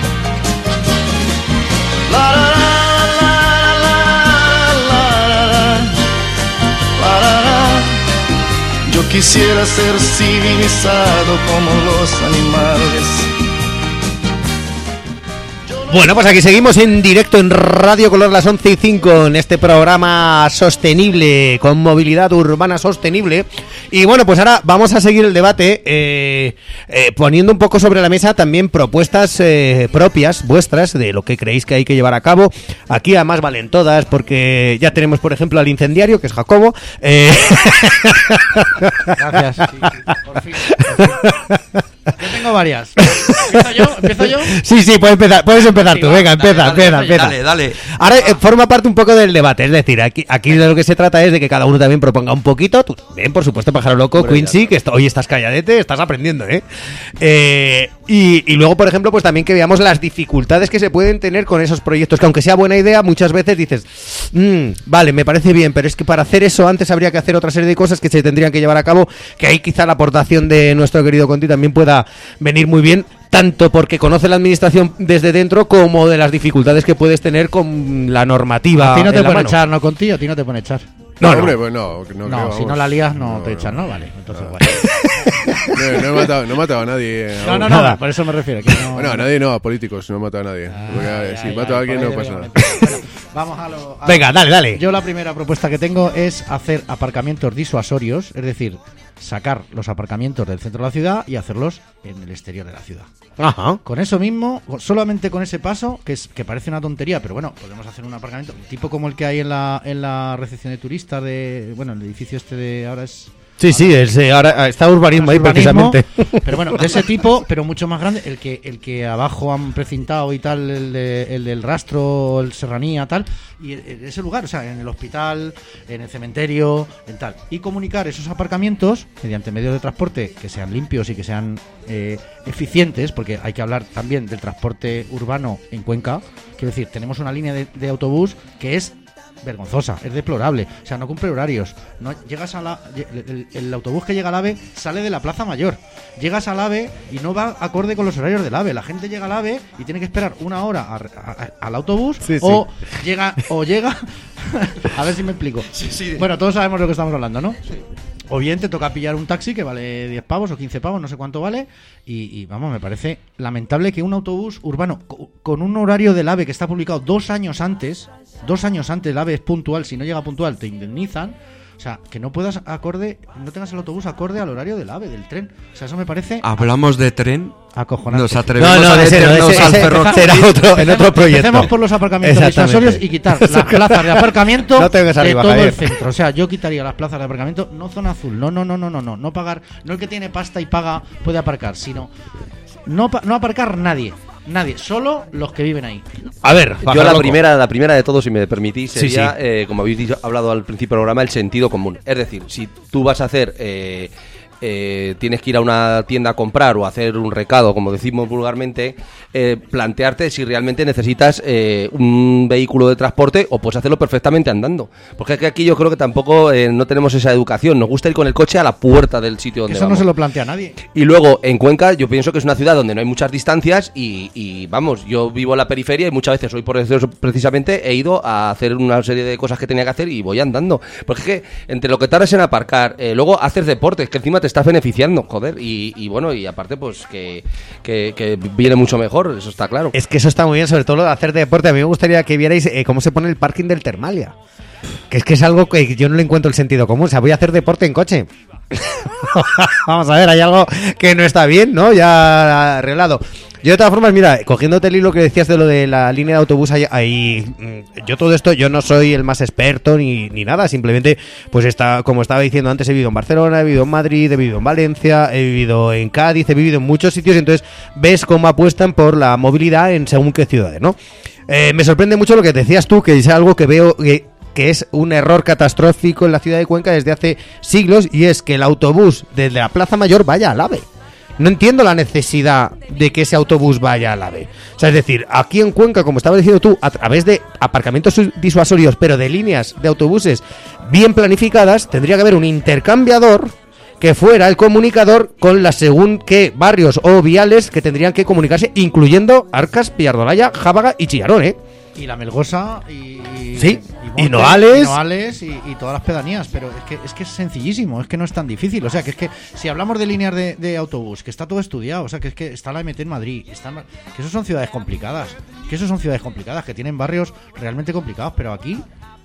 La la la la la la la la la. Yo quisiera ser civilizado como los animales. Bueno, pues aquí seguimos en directo en Radio Color las once y cinco en este programa sostenible, con movilidad urbana sostenible. Y bueno, pues ahora vamos a seguir el debate eh, eh, poniendo un poco sobre la mesa también propuestas eh, propias, vuestras, de lo que creéis que hay que llevar a cabo. Aquí además valen todas, porque ya tenemos, por ejemplo, al incendiario, que es Jacobo. Eh... Gracias. Sí, sí, por fin, por fin. Yo tengo varias. ¿Empiezo yo? ¿Empiezo yo? Sí, sí, puedes empezar, puedes empezar tú. Venga, dale, empieza, dale, empieza, dale, empieza. Dale, dale. Ahora eh, forma parte un poco del debate, es decir, aquí, aquí de lo que se trata es de que cada uno también proponga un poquito. Tú también, por supuesto, Pájaro Loco, Quincy, que est- hoy estás calladete, estás aprendiendo, ¿eh? eh y, y luego, por ejemplo, pues también que veamos las dificultades que se pueden tener con esos proyectos, que aunque sea buena idea, muchas veces dices, mmm, vale, me parece bien, pero es que para hacer eso antes habría que hacer otra serie de cosas que se tendrían que llevar a cabo, que ahí quizá la aportación de nuestro querido Conti también pueda venir muy bien, tanto porque conoce la administración desde dentro como de las dificultades que puedes tener con la normativa. A ti no te en la pone mano. echar, ¿no, Conti? A ti no te pone echar. No, No, hombre, no. pues no. No, No, creo, si no vamos. la lías no, No, te echan, ¿no? no. Vale, entonces No. vale. No, no he matado, no he matado a nadie. eh, No, no, aún. no, Nada. por eso me refiero. Que no, Bueno, a nadie no, a políticos, no he matado a nadie. Ah, Porque, a ver, ya, si ya, mato a alguien por ahí no pasa deberíamos nada. empezar. Bueno, vamos a lo... a- Venga, dale, dale. Yo la primera propuesta que tengo es hacer aparcamientos disuasorios, es decir, sacar los aparcamientos del centro de la ciudad y hacerlos en el exterior de la ciudad. Ajá. Con eso mismo, con- solamente con ese paso, que es que parece una tontería, pero bueno, podemos hacer un aparcamiento tipo como el que hay en la en la recepción de turistas de, bueno, el edificio este de ahora es Sí, sí, es, eh, ahora está urbanismo ahí urbanismo, precisamente. pero bueno, de ese tipo, pero mucho más grande, el que el que abajo han precintado y tal, el, de- el del rastro, el serranía, tal, y e- e- ese lugar, o sea, en el hospital, en el cementerio, en tal, y comunicar esos aparcamientos mediante medios de transporte que sean limpios y que sean eh, eficientes, porque hay que hablar también del transporte urbano en Cuenca. Quiero decir, tenemos una línea de, de autobús que es vergonzosa, es deplorable, o sea, no cumple horarios. No llegas a la el, el autobús que llega al AVE sale de la Plaza Mayor. Llegas al AVE y no va acorde con los horarios del AVE. La gente llega al AVE y tiene que esperar una hora a- a- a- al autobús Sí, sí. o llega o llega a ver si me explico. Sí, sí. Bueno, todos sabemos de lo que estamos hablando, ¿no? O bien te toca pillar un taxi que vale diez pavos o quince pavos, no sé cuánto vale. Y, y, vamos, me parece lamentable que un autobús urbano co- con un horario del AVE que está publicado dos años antes, dos años antes, el AVE es puntual, si no llega puntual te indemnizan. O sea, que no puedas acorde, no tengas el autobús acorde al horario del AVE, del tren. O sea, eso me parece Hablamos de tren, acojonante. nos atrevemos No, no, a ese no, meternos ese- al ese ferrocarril. será otro, en otro proyecto. Empecemos por los aparcamientos Exactamente. disuasorios y quitar las plazas de aparcamiento No te vengas de arriba, todo Javier. el centro. O sea, yo quitaría las plazas de aparcamiento, no zona azul, no, no, no, no, no, no, no pagar, no el que tiene pasta y paga puede aparcar, sino no, pa- no aparcar nadie, nadie, solo los que viven ahí. A ver, Yo Pájaro la Loco. primera, la primera de todos, si me permitís, Sí, sería, sí. eh, como habéis dicho, hablado al principio del programa, el sentido común. Es decir, si tú vas a hacer, eh, eh, tienes que ir a una tienda a comprar o hacer un recado, como decimos vulgarmente, eh, plantearte si realmente necesitas eh, un vehículo de transporte o puedes hacerlo perfectamente andando. Porque es que aquí yo creo que tampoco eh, no tenemos esa educación. Nos gusta ir con el coche a la puerta del sitio donde Eso no vamos. se lo plantea nadie. Y luego, en Cuenca, yo pienso que es una ciudad donde no hay muchas distancias y, y, vamos, yo vivo en la periferia y muchas veces hoy por eso precisamente he ido a hacer una serie de cosas que tenía que hacer y voy andando. Porque es que entre lo que tardas en aparcar, eh, luego haces deporte, es que encima te estás beneficiando, joder, y, y bueno, y aparte pues que, que, que viene mucho mejor, eso está claro. Es que eso está muy bien, sobre todo lo de hacer deporte. A mí me gustaría que vierais eh, cómo se pone el parking del Termalia. Que es que es algo que yo no le encuentro el sentido común. O sea, voy a hacer deporte en coche. Vamos a ver, hay algo que no está bien, ¿no? Ya arreglado. Yo de todas formas, mira, cogiéndote el hilo que decías de lo de la línea de autobús, ahí, ahí, mm, yo todo esto, yo no soy el más experto ni, ni nada, simplemente, pues está, como estaba diciendo antes, he vivido en Barcelona, he vivido en Madrid, he vivido en Valencia, he vivido en Cádiz, he vivido en muchos sitios, y entonces ves cómo apuestan por la movilidad en según qué ciudades, ¿no? Eh, me sorprende mucho lo que decías tú, que es algo que veo que, que es un error catastrófico en la ciudad de Cuenca desde hace siglos, y es que el autobús desde la Plaza Mayor vaya al AVE. No entiendo la necesidad de que ese autobús vaya al AVE. O sea, es decir, aquí en Cuenca, como estabas diciendo tú, a través de aparcamientos disuasorios, pero de líneas de autobuses bien planificadas, tendría que haber un intercambiador que fuera el comunicador con las según qué barrios o viales que tendrían que comunicarse, incluyendo Arcas, Villardolaya, Jábaga y Chillarón, ¿eh? Y la Melgosa y, sí, y, y Noales, y, Noales y, y todas las pedanías, pero es que, es que es sencillísimo, es que no es tan difícil, o sea, que es que si hablamos de líneas de, de autobús, que está todo estudiado, o sea, que es que está la M T en Madrid, está en, que eso son ciudades complicadas, que eso son ciudades complicadas, que tienen barrios realmente complicados, pero aquí,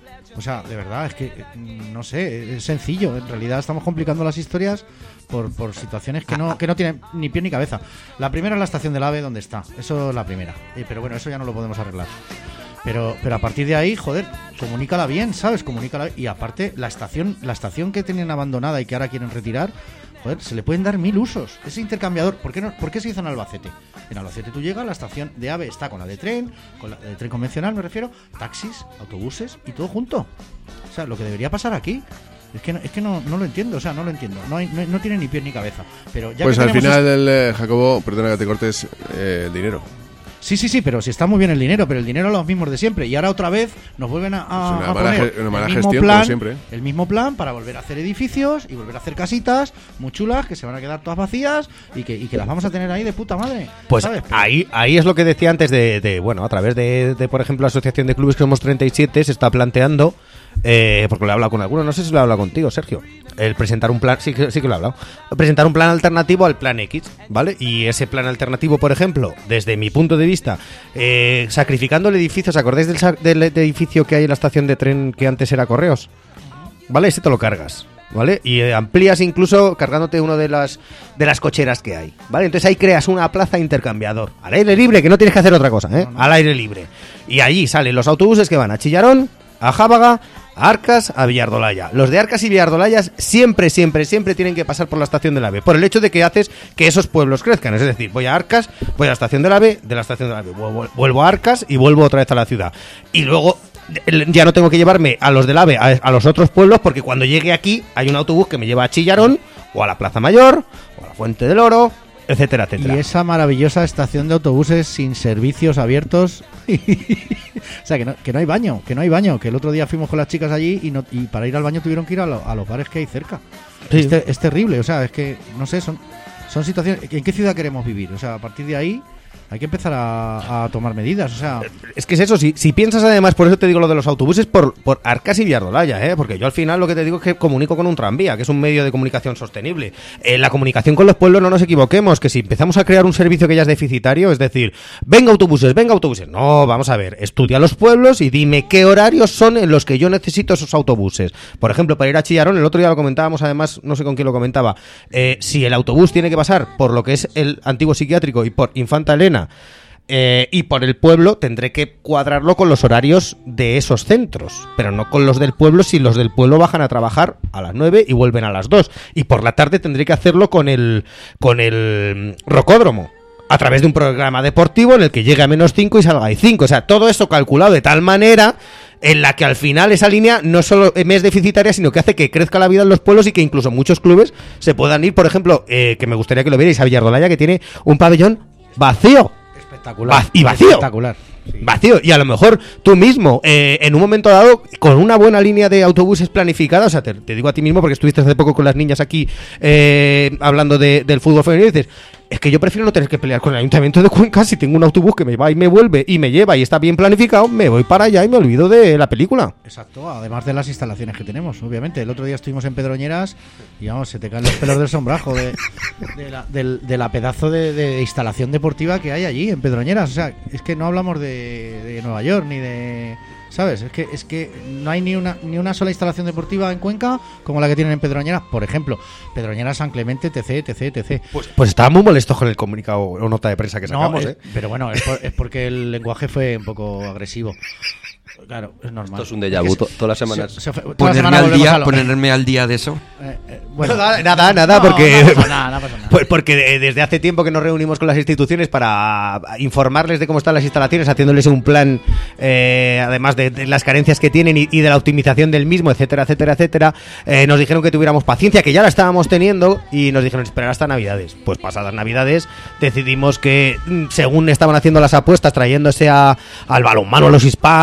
o sea, de verdad, es que, no sé, es sencillo, en realidad estamos complicando las historias por, por situaciones que no, que no tienen ni pie ni cabeza. La primera es la estación del AVE, donde está, eso es la primera, eh, pero bueno, eso ya no lo podemos arreglar. Pero, pero a partir de ahí, joder, comunícala bien, ¿sabes? Comunícala. Y aparte, la estación, la estación que tenían abandonada y que ahora quieren retirar, joder, se le pueden dar mil usos. Ese intercambiador, ¿por qué, no, ¿por qué se hizo en Albacete? En Albacete tú llegas, la estación de AVE está con la de tren, con la de tren convencional, me refiero, taxis, autobuses y todo junto. O sea, lo que debería pasar aquí. Es que, no, es que no, no lo entiendo, o sea, no lo entiendo. No, hay, no, no tiene ni pies ni cabeza. Pero ya pues que al final, est- el, eh, Jacobo, perdona que te cortes, eh, el dinero. Sí, sí, sí, pero si está muy bien el dinero, pero el dinero es los mismos de siempre. Y ahora otra vez nos vuelven a, a, Es una a mala poner ge- una mala el mismo gestión, plan, como siempre. el mismo plan para volver a hacer edificios y volver a hacer casitas muy chulas que se van a quedar todas vacías y que, y que las vamos a tener ahí de puta madre. pues ¿sabes? Pero- ahí ahí es lo que decía antes de, de bueno, a través de, de, por ejemplo, la Asociación de Clubes que somos treinta y siete, se está planteando, eh, porque lo he hablado con algunos, no sé si lo he hablado contigo, Sergio, el presentar un plan, sí, que- sí que lo he hablado, presentar un plan alternativo al plan X, ¿vale? Y ese plan alternativo, por ejemplo, desde mi punto de vista, eh, sacrificando el edificio, ¿os acordáis del, sa- del edificio que hay en la estación de tren que antes era Correos? ¿Vale? Ese te lo cargas, ¿vale? Y eh, amplías incluso cargándote una de las de las cocheras que hay, ¿vale? Entonces ahí creas una plaza intercambiador, al aire libre, que no tienes que hacer otra cosa, ¿eh? No, no. Al aire libre. Y allí salen los autobuses que van a Chillarón, a Jábaga, a Arcas, a Villardolaya. Los de Arcas y Villardolaya siempre, siempre, siempre tienen que pasar por la estación del AVE, por el hecho de que haces que esos pueblos crezcan. Es decir, voy a Arcas, voy a la estación del AVE, de la estación del AVE vuelvo, vuelvo a Arcas y vuelvo otra vez a la ciudad. Y luego ya no tengo que llevarme a los del AVE a, a los otros pueblos, porque cuando llegue aquí hay un autobús que me lleva a Chillarón o a la Plaza Mayor o a la Fuente del Oro, etcétera, etcétera. Y esa maravillosa estación de autobuses sin servicios abiertos. O sea, que no, que no hay baño, que no hay baño. Que el otro día fuimos con las chicas allí y, no, y para ir al baño tuvieron que ir a, lo- a los bares que hay cerca. Sí. Es, te- es terrible, o sea, es que, no sé, son, son situaciones... ¿En qué ciudad queremos vivir? O sea, a partir de ahí hay que empezar a, a tomar medidas, o sea... Es que es eso, si, si piensas además, por eso te digo lo de los autobuses, por, por Arcas y Villardolaya, ¿eh? Porque yo al final lo que te digo es que comunico con un tranvía, que es un medio de comunicación sostenible. Eh, la comunicación con los pueblos, no nos equivoquemos, que si empezamos a crear un servicio que ya es deficitario, es decir, venga autobuses, venga autobuses. No, vamos a ver, estudia los pueblos y dime qué horarios son en los que yo necesito esos autobuses. Por ejemplo, para ir a Chillarón, el otro día lo comentábamos, además, no sé con quién lo comentaba, eh, si el autobús tiene que pasar por lo que es el antiguo psiquiátrico y por Infanta Elena, Eh, y por el pueblo, tendré que cuadrarlo con los horarios de esos centros, pero no con los del pueblo si los del pueblo bajan a trabajar a las nueve y vuelven a las dos. Y por la tarde tendré que hacerlo con el, con el rocódromo, a través de un programa deportivo en el que llegue a menos cinco y salga a cinco. O sea, todo eso calculado de tal manera en la que al final esa línea no solo me es deficitaria, sino que hace que crezca la vida en los pueblos y que incluso muchos clubes se puedan ir, por ejemplo, eh, que me gustaría que lo vierais, a Villardolaya, que tiene un pabellón vacío. Espectacular. Va- y vacío. Espectacular. Sí. Vacío, y a lo mejor tú mismo, eh, en un momento dado, con una buena línea de autobuses planificada, o sea, te, te digo a ti mismo porque estuviste hace poco con las niñas aquí eh, hablando de, del fútbol femenino, y dices, es que yo prefiero no tener que pelear con el Ayuntamiento de Cuenca. Si tengo un autobús que me va y me vuelve y me lleva y está bien planificado, me voy para allá y me olvido de la película. Exacto, además de las instalaciones que tenemos, obviamente. El otro día estuvimos en Pedroñeras y vamos, se te caen los pelos del sombrajo de, de, la, del- de la pedazo de, de instalación deportiva que hay allí en Pedroñeras. O sea, es que no hablamos de, de Nueva York ni de... ¿Sabes? Es que es que no hay ni una ni una sola instalación deportiva en Cuenca como la que tienen en Pedroñeras, por ejemplo. Pedroñeras, San Clemente, etc, etc, etc. Pues, pues estaban muy molestos con el comunicado o nota de prensa que No, sacamos, es- ¿eh? pero bueno, es, por- es porque el lenguaje fue un poco agresivo. Claro, es normal. Esto es un déjà vu. Es que to- Todas las semanas. se- se fue- toda la Ponerme semana al, volvemos día, a lo- ponerme al día de eso. Eh, eh, bueno, nada, nada, nada, no, porque... no pasa nada, no pasa nada. Pues porque eh, desde hace tiempo que nos reunimos con las instituciones para informarles de cómo están las instalaciones, haciéndoles un plan, eh, además de, de las carencias que tienen y, y de la optimización del mismo, etcétera, etcétera, etcétera. Eh, nos dijeron que tuviéramos paciencia, que ya la estábamos teniendo, y nos dijeron esperar hasta Navidades. Pues pasadas Navidades decidimos que, mm, según estaban haciendo las apuestas, trayéndose a, al balonmano a los hispanos, etcétera,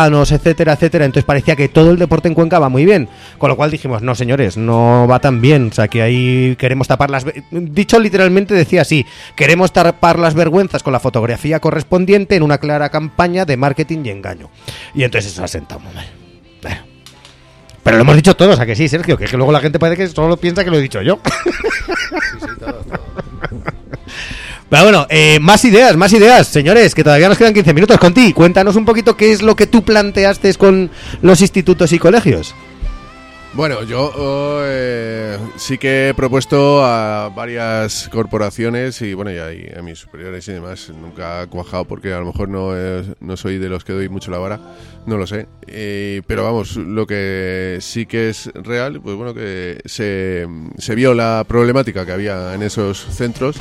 etcétera, etcétera. Entonces parecía que todo el deporte en Cuenca va muy bien. Con lo cual dijimos, no señores, no va tan bien. O sea, que ahí queremos tapar las... Dicho literalmente decía así, queremos tapar las vergüenzas con la fotografía correspondiente en una clara campaña de marketing y engaño. Y entonces eso ha sentado muy mal. Bueno. Pero lo hemos dicho todos, ¿a que sí, Sergio? Que, es que luego la gente parece que solo piensa que lo he dicho yo. Sí, sí, todo, todo. Pero bueno, eh, más ideas, más ideas, señores, que todavía nos quedan quince minutos. Conti, cuéntanos un poquito qué es lo que tú planteaste con los institutos y colegios. Bueno, yo oh, eh, sí que he propuesto a varias corporaciones y bueno, y a, a mis superiores y demás. Nunca ha cuajado porque a lo mejor no, es, no soy de los que doy mucho la vara, no lo sé. Eh, pero vamos, lo que sí que es real, pues bueno, que se, se vio la problemática que había en esos centros.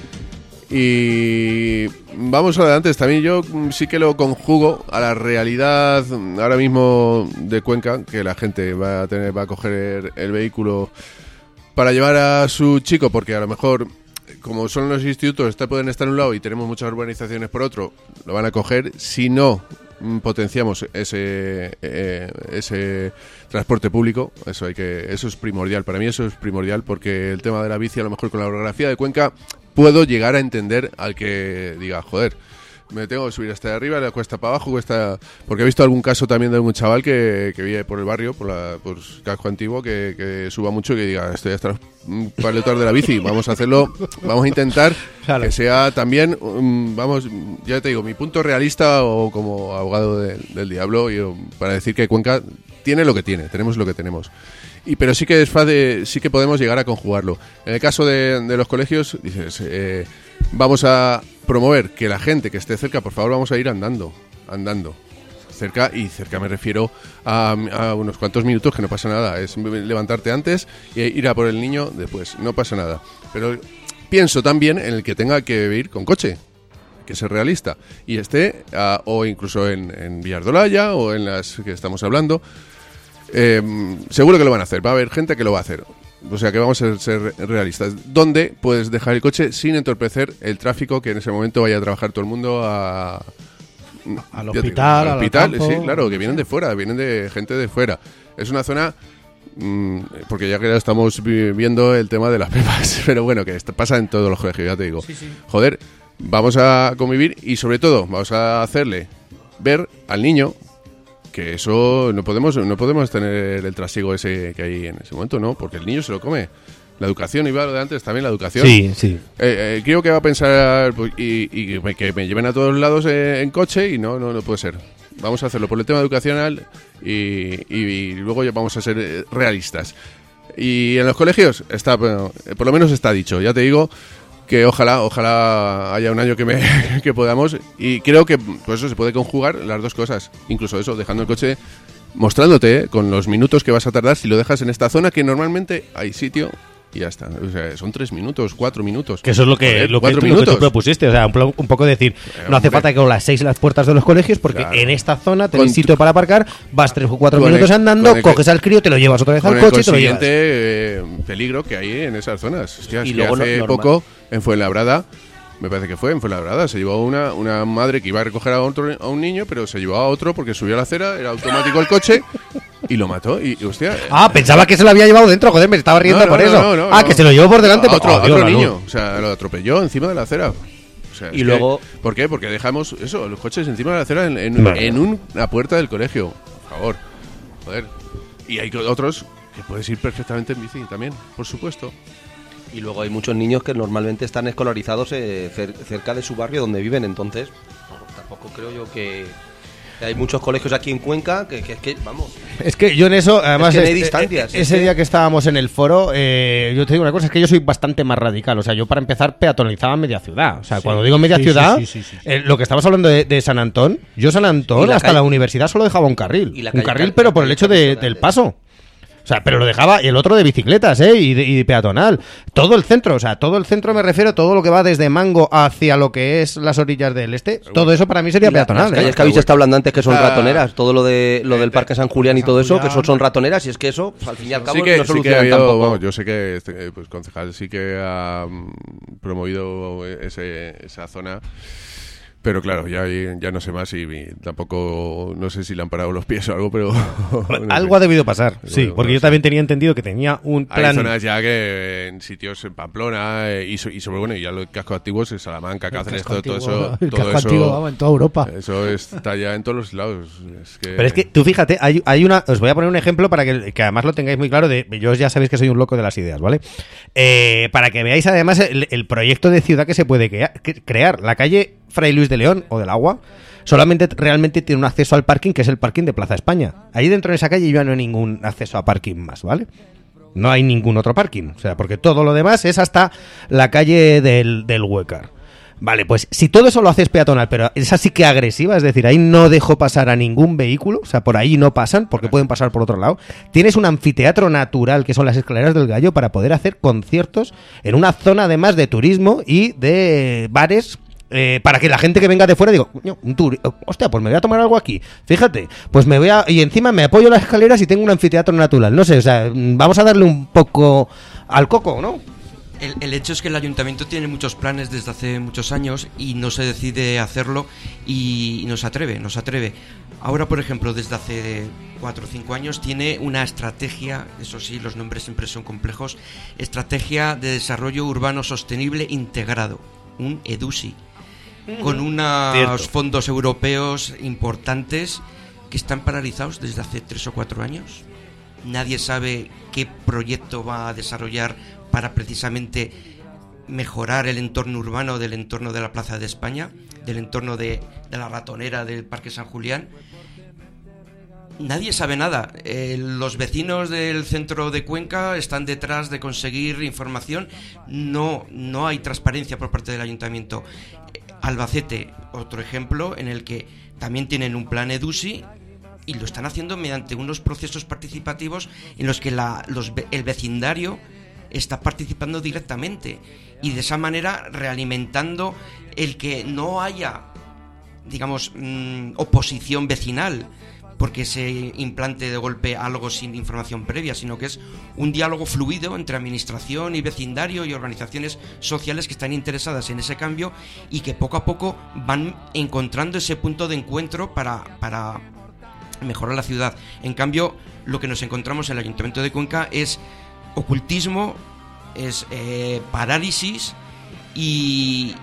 Y vamos adelante, también yo sí que lo conjugo a la realidad ahora mismo de Cuenca, que la gente va a tener, va a coger el vehículo para llevar a su chico, porque a lo mejor, como son los institutos, este pueden estar en un lado y tenemos muchas urbanizaciones por otro, lo van a coger. Si no potenciamos ese eh, ese transporte público, eso hay que eso es primordial, para mí eso es primordial, porque el tema de la bici, a lo mejor con la orografía de Cuenca puedo llegar a entender al que diga, joder, me tengo que subir hasta arriba, la cuesta para abajo, cuesta... Porque he visto algún caso también de un chaval que, que vive por el barrio, por la por casco antiguo, que, que suba mucho y que diga, estoy hasta los paletas de la bici, vamos a hacerlo, vamos a intentar claro. que sea también, um, vamos, ya te digo, mi punto realista o como abogado de, del diablo, y, um, para decir que Cuenca tiene lo que tiene, tenemos lo que tenemos. Y pero sí que es fácil, sí que podemos llegar a conjugarlo. En el caso de, de los colegios, dices, eh, vamos a promover que la gente que esté cerca, por favor, vamos a ir andando, andando. Cerca, y cerca me refiero a, a unos cuantos minutos, que no pasa nada. Es levantarte antes e ir a por el niño después, no pasa nada. Pero pienso también en el que tenga que ir con coche, que ser realista, y esté, uh, o incluso en, en Villar de Olaya, o en las que estamos hablando. Eh, seguro que lo van a hacer, va a haber gente que lo va a hacer. O sea que vamos a ser realistas. ¿Dónde puedes dejar el coche sin entorpecer el tráfico que en ese momento vaya a trabajar todo el mundo a... al hospital, al hospital, al campo. Sí, claro, que vienen de fuera, vienen de gente de fuera. Es una zona, mmm, porque ya que ya estamos viendo el tema de las pepas, pero bueno, que pasa en todos los colegios, ya te digo. Sí, sí. Joder, vamos a convivir y sobre todo vamos a hacerle ver al niño que eso no podemos no podemos tener el trasiego ese que hay en ese momento, ¿no? Porque el niño se lo come. La educación, iba lo de antes, también la educación. Sí, sí. Eh, eh, creo que va a pensar pues, y, y que me lleven a todos lados eh, en coche y no, no, no puede ser. Vamos a hacerlo por el tema educacional y, y, y luego ya vamos a ser realistas. Y en los colegios está, bueno, por lo menos está dicho. Ya te digo que ojalá, ojalá haya un año que me que podamos, y creo que pues eso se puede conjugar las dos cosas, incluso eso, dejando el coche, mostrándote ¿eh? con los minutos que vas a tardar si lo dejas en esta zona, que normalmente hay sitio y ya está. O sea, son tres minutos, cuatro minutos. Que eso es lo que, Joder, lo que, cuatro tú, minutos. Lo que tú propusiste. O sea, un, un poco decir, eh, no hace falta que con las seis las puertas de los colegios, porque claro. en esta zona tenéis Con sitio para aparcar, vas tres o cuatro con minutos el, andando, el, coges al crío, te lo llevas otra vez al coche y te lo llevas. Con el consiguiente eh, peligro que hay en esas zonas. Hostia, es y que luego hace no, poco en Fuenlabrada, me parece que fue en Fuenlabrada, se llevó una, una madre que iba a recoger a, otro, a un niño, pero se llevó a otro porque subió a la acera, era automático el coche y lo mató. Y, y hostia, ah, pensaba que se lo había llevado dentro, joder, me estaba riendo no, no, por no, eso. no, no, ah, no. que se lo llevó por delante. A otro, oh, a Dios, otro la luz. niño, o sea, lo atropelló encima de la acera. O sea, y es luego... que, ¿por qué? Porque dejamos eso, los coches encima de la acera en, en, vale. en un, una puerta del colegio. Por favor. Joder. Y hay otros que puedes ir perfectamente en bici también, por supuesto. Y luego hay muchos niños que normalmente están escolarizados eh, cer- cerca de su barrio donde viven, entonces no, tampoco creo yo que... Hay muchos colegios aquí en Cuenca que, que, que vamos... Es que yo en eso, además, es que no hay este- distancias, ese es que- día que estábamos en el foro, eh, yo te digo una cosa, es que yo soy bastante más radical. O sea, yo para empezar peatonalizaba media ciudad. O sea, Sí. cuando digo media Sí, ciudad, sí, sí, sí, sí, sí. eh, lo que estamos hablando de, de San Antón, yo San Y Antón la hasta calle- la universidad solo dejaba un carril. Y la Un calle carril, Car- pero la por el calle hecho de- Carlos del Hernández. paso. O sea, pero lo dejaba, y el otro de bicicletas, ¿eh? Y de, y de peatonal. Todo el centro, o sea, todo el centro me refiero, todo lo que va desde Mango hacia lo que es las orillas del este, todo eso para mí sería Y la- peatonal. las ¿eh? calles que habéis estado hablando antes que son Ah. ratoneras, todo lo de lo del Parque San Julián y San todo eso, que Julián. eso son ratoneras, y es que eso, pues, al fin y al cabo, Sí que, no sí que ha solucionan habido, tampoco. vamos, yo sé que este, pues, concejal sí que ha mm, promovido ese, esa zona, Pero claro, ya, ya no sé más y, y tampoco, no sé si le han parado los pies o algo, pero... no algo sé. ha debido pasar, sí, Bueno, porque no yo sé. también tenía entendido que tenía un plan... Hay zonas ya que en sitios en Pamplona eh, y, so- y sobre, bueno, y ya los cascos antiguos en Salamanca, El Cáceres, casco todo, todo antiguo, eso... el todo casco eso, antiguo, vamos, en toda Europa. Eso está ya en todos los lados. Es que... Pero es que tú fíjate, hay, hay una... Os voy a poner un ejemplo para que, que además lo tengáis muy claro. De, yo ya sabéis que soy un loco de las ideas, ¿vale? Eh, para que veáis además el, el proyecto de ciudad que se puede crea- que- crear. La calle Fray Luis de León o del Agua solamente realmente tiene un acceso al parking, que es el parking de Plaza España. Ahí dentro de esa calle ya no hay ningún acceso a parking más, ¿vale? No hay ningún otro parking. O sea, porque todo lo demás es hasta la calle del, del Huécar. Vale, pues si todo eso lo haces peatonal, pero es así que agresiva, es decir, ahí no dejo pasar a ningún vehículo, o sea, por ahí no pasan, porque pueden pasar por otro lado. Tienes un anfiteatro natural, que son las escaleras del Gallo, para poder hacer conciertos en una zona además de turismo y de bares. Eh, para que la gente que venga de fuera diga, "Coño, un turi- hostia, pues me voy a tomar algo aquí. Fíjate, pues me voy a... Y encima me apoyo las escaleras y tengo un anfiteatro natural. No sé, o sea, vamos a darle un poco al coco, ¿no? El, el hecho es que el ayuntamiento tiene muchos planes desde hace muchos años y no se decide hacerlo y, y no se atreve, no se atreve. Ahora, por ejemplo, desde hace cuatro o cinco años tiene una estrategia, eso sí, los nombres siempre son complejos, Estrategia de Desarrollo Urbano Sostenible Integrado, un EDUSI, con unos Cierto. fondos europeos importantes que están paralizados desde hace tres o cuatro años. Nadie sabe qué proyecto va a desarrollar para precisamente mejorar el entorno urbano del entorno de la Plaza de España, del entorno de, de la Ratonera, del Parque San Julián. Nadie sabe nada. Eh, los vecinos del centro de Cuenca están detrás de conseguir información. No, no hay transparencia por parte del ayuntamiento. Eh, Albacete, otro ejemplo en el que también tienen un plan EDUSI y lo están haciendo mediante unos procesos participativos en los que la, los, ve- el vecindario está participando directamente y de esa manera realimentando el que no haya, digamos, mmm, oposición vecinal porque se implante de golpe algo sin información previa, sino que es un diálogo fluido entre administración y vecindario y organizaciones sociales que están interesadas en ese cambio y que poco a poco van encontrando ese punto de encuentro para, para mejorar la ciudad. En cambio, lo que nos encontramos en el Ayuntamiento de Cuenca es ocultismo, es eh, parálisis y...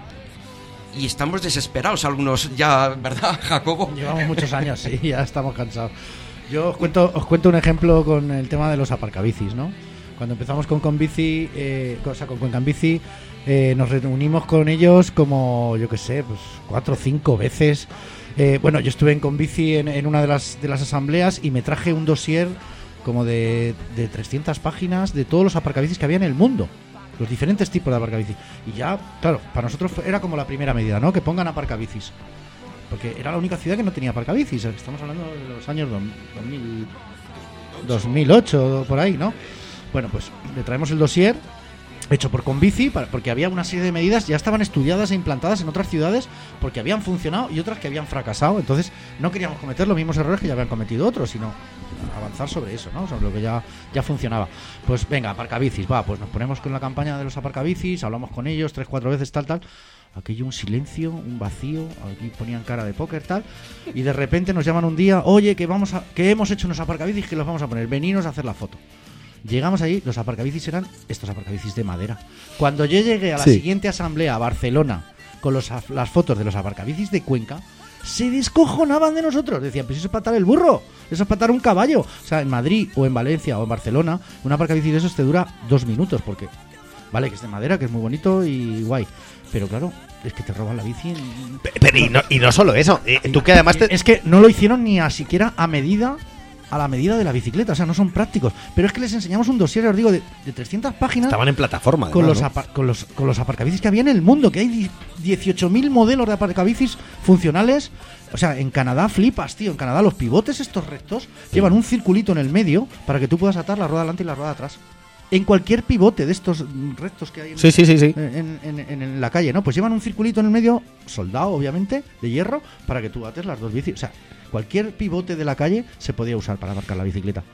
Y estamos desesperados algunos ya, ¿verdad, Jacobo? Llevamos muchos años, sí, ya estamos cansados. Yo os cuento, os cuento un ejemplo con el tema de los aparcabicis, ¿no? Cuando empezamos con Conbici, eh, o sea, con Cuencanbici, eh, nos reunimos con ellos como, yo qué sé, pues cuatro o cinco veces. Eh, bueno, yo estuve en Conbici en, en una de las, de las asambleas y me traje un dossier como de, de trescientas páginas de todos los aparcabicis que había en el mundo. Los diferentes tipos de aparcabicis. Y ya, claro, para nosotros fue- era como la primera medida, ¿no? Que pongan aparcabicis. Porque era la única ciudad que no tenía aparcabicis. Estamos hablando de los años dos mil, dos mil ocho, por ahí, ¿no? Bueno, pues le traemos el dossier hecho por Conbici, para- porque había una serie de medidas ya estaban estudiadas e implantadas en otras ciudades porque habían funcionado y otras que habían fracasado. Entonces no queríamos cometer los mismos errores que ya habían cometido otros, sino avanzar sobre eso, ¿no? Sobre lo que ya, ya funcionaba. Pues venga, aparcabicis, va, pues nos ponemos con la campaña de los aparcabicis, hablamos con ellos tres, cuatro veces, tal, tal. Aquello un silencio, un vacío, aquí ponían cara de póker, tal, y de repente nos llaman un día, oye, que vamos a, que hemos hecho unos aparcabicis que los vamos a poner, veniros a hacer la foto. Llegamos allí, los aparcabicis eran estos aparcabicis de madera. Cuando yo llegué a la Sí. siguiente asamblea a Barcelona con los, af- las fotos de los aparcabicis de Cuenca, se descojonaban de nosotros. Decían, pues eso es para atar el burro, eso es para atar un caballo. O sea, en Madrid o en Valencia o en Barcelona, un aparcabicis de esos te dura dos minutos, porque vale, que es de madera, que es muy bonito y guay. Pero claro, es que te roban la bici. En... Pero y no, y no solo eso, eh, tú que además te... Es que no lo hicieron ni a siquiera a medida a la medida de la bicicleta, o sea, no son prácticos. Pero es que les enseñamos un dossier, os digo, de, de trescientas páginas estaban en plataforma. con, además, los ¿no? apa- con, los, con los aparcabicis que había en el mundo, que hay di- dieciocho mil modelos de aparcabicis funcionales. O sea, en Canadá flipas, tío. En Canadá los pivotes estos rectos llevan un circulito en el medio para que tú puedas atar la rueda delante y la rueda atrás. En cualquier pivote de estos mm, rectos que hay en, Sí, sí, sí, sí. en, en- en- en la calle, ¿no? Pues llevan un circulito en el medio, soldado, obviamente, de hierro, para que tú ates las dos bicis. O sea, cualquier pivote de la calle se podía usar para aparcar la bicicleta.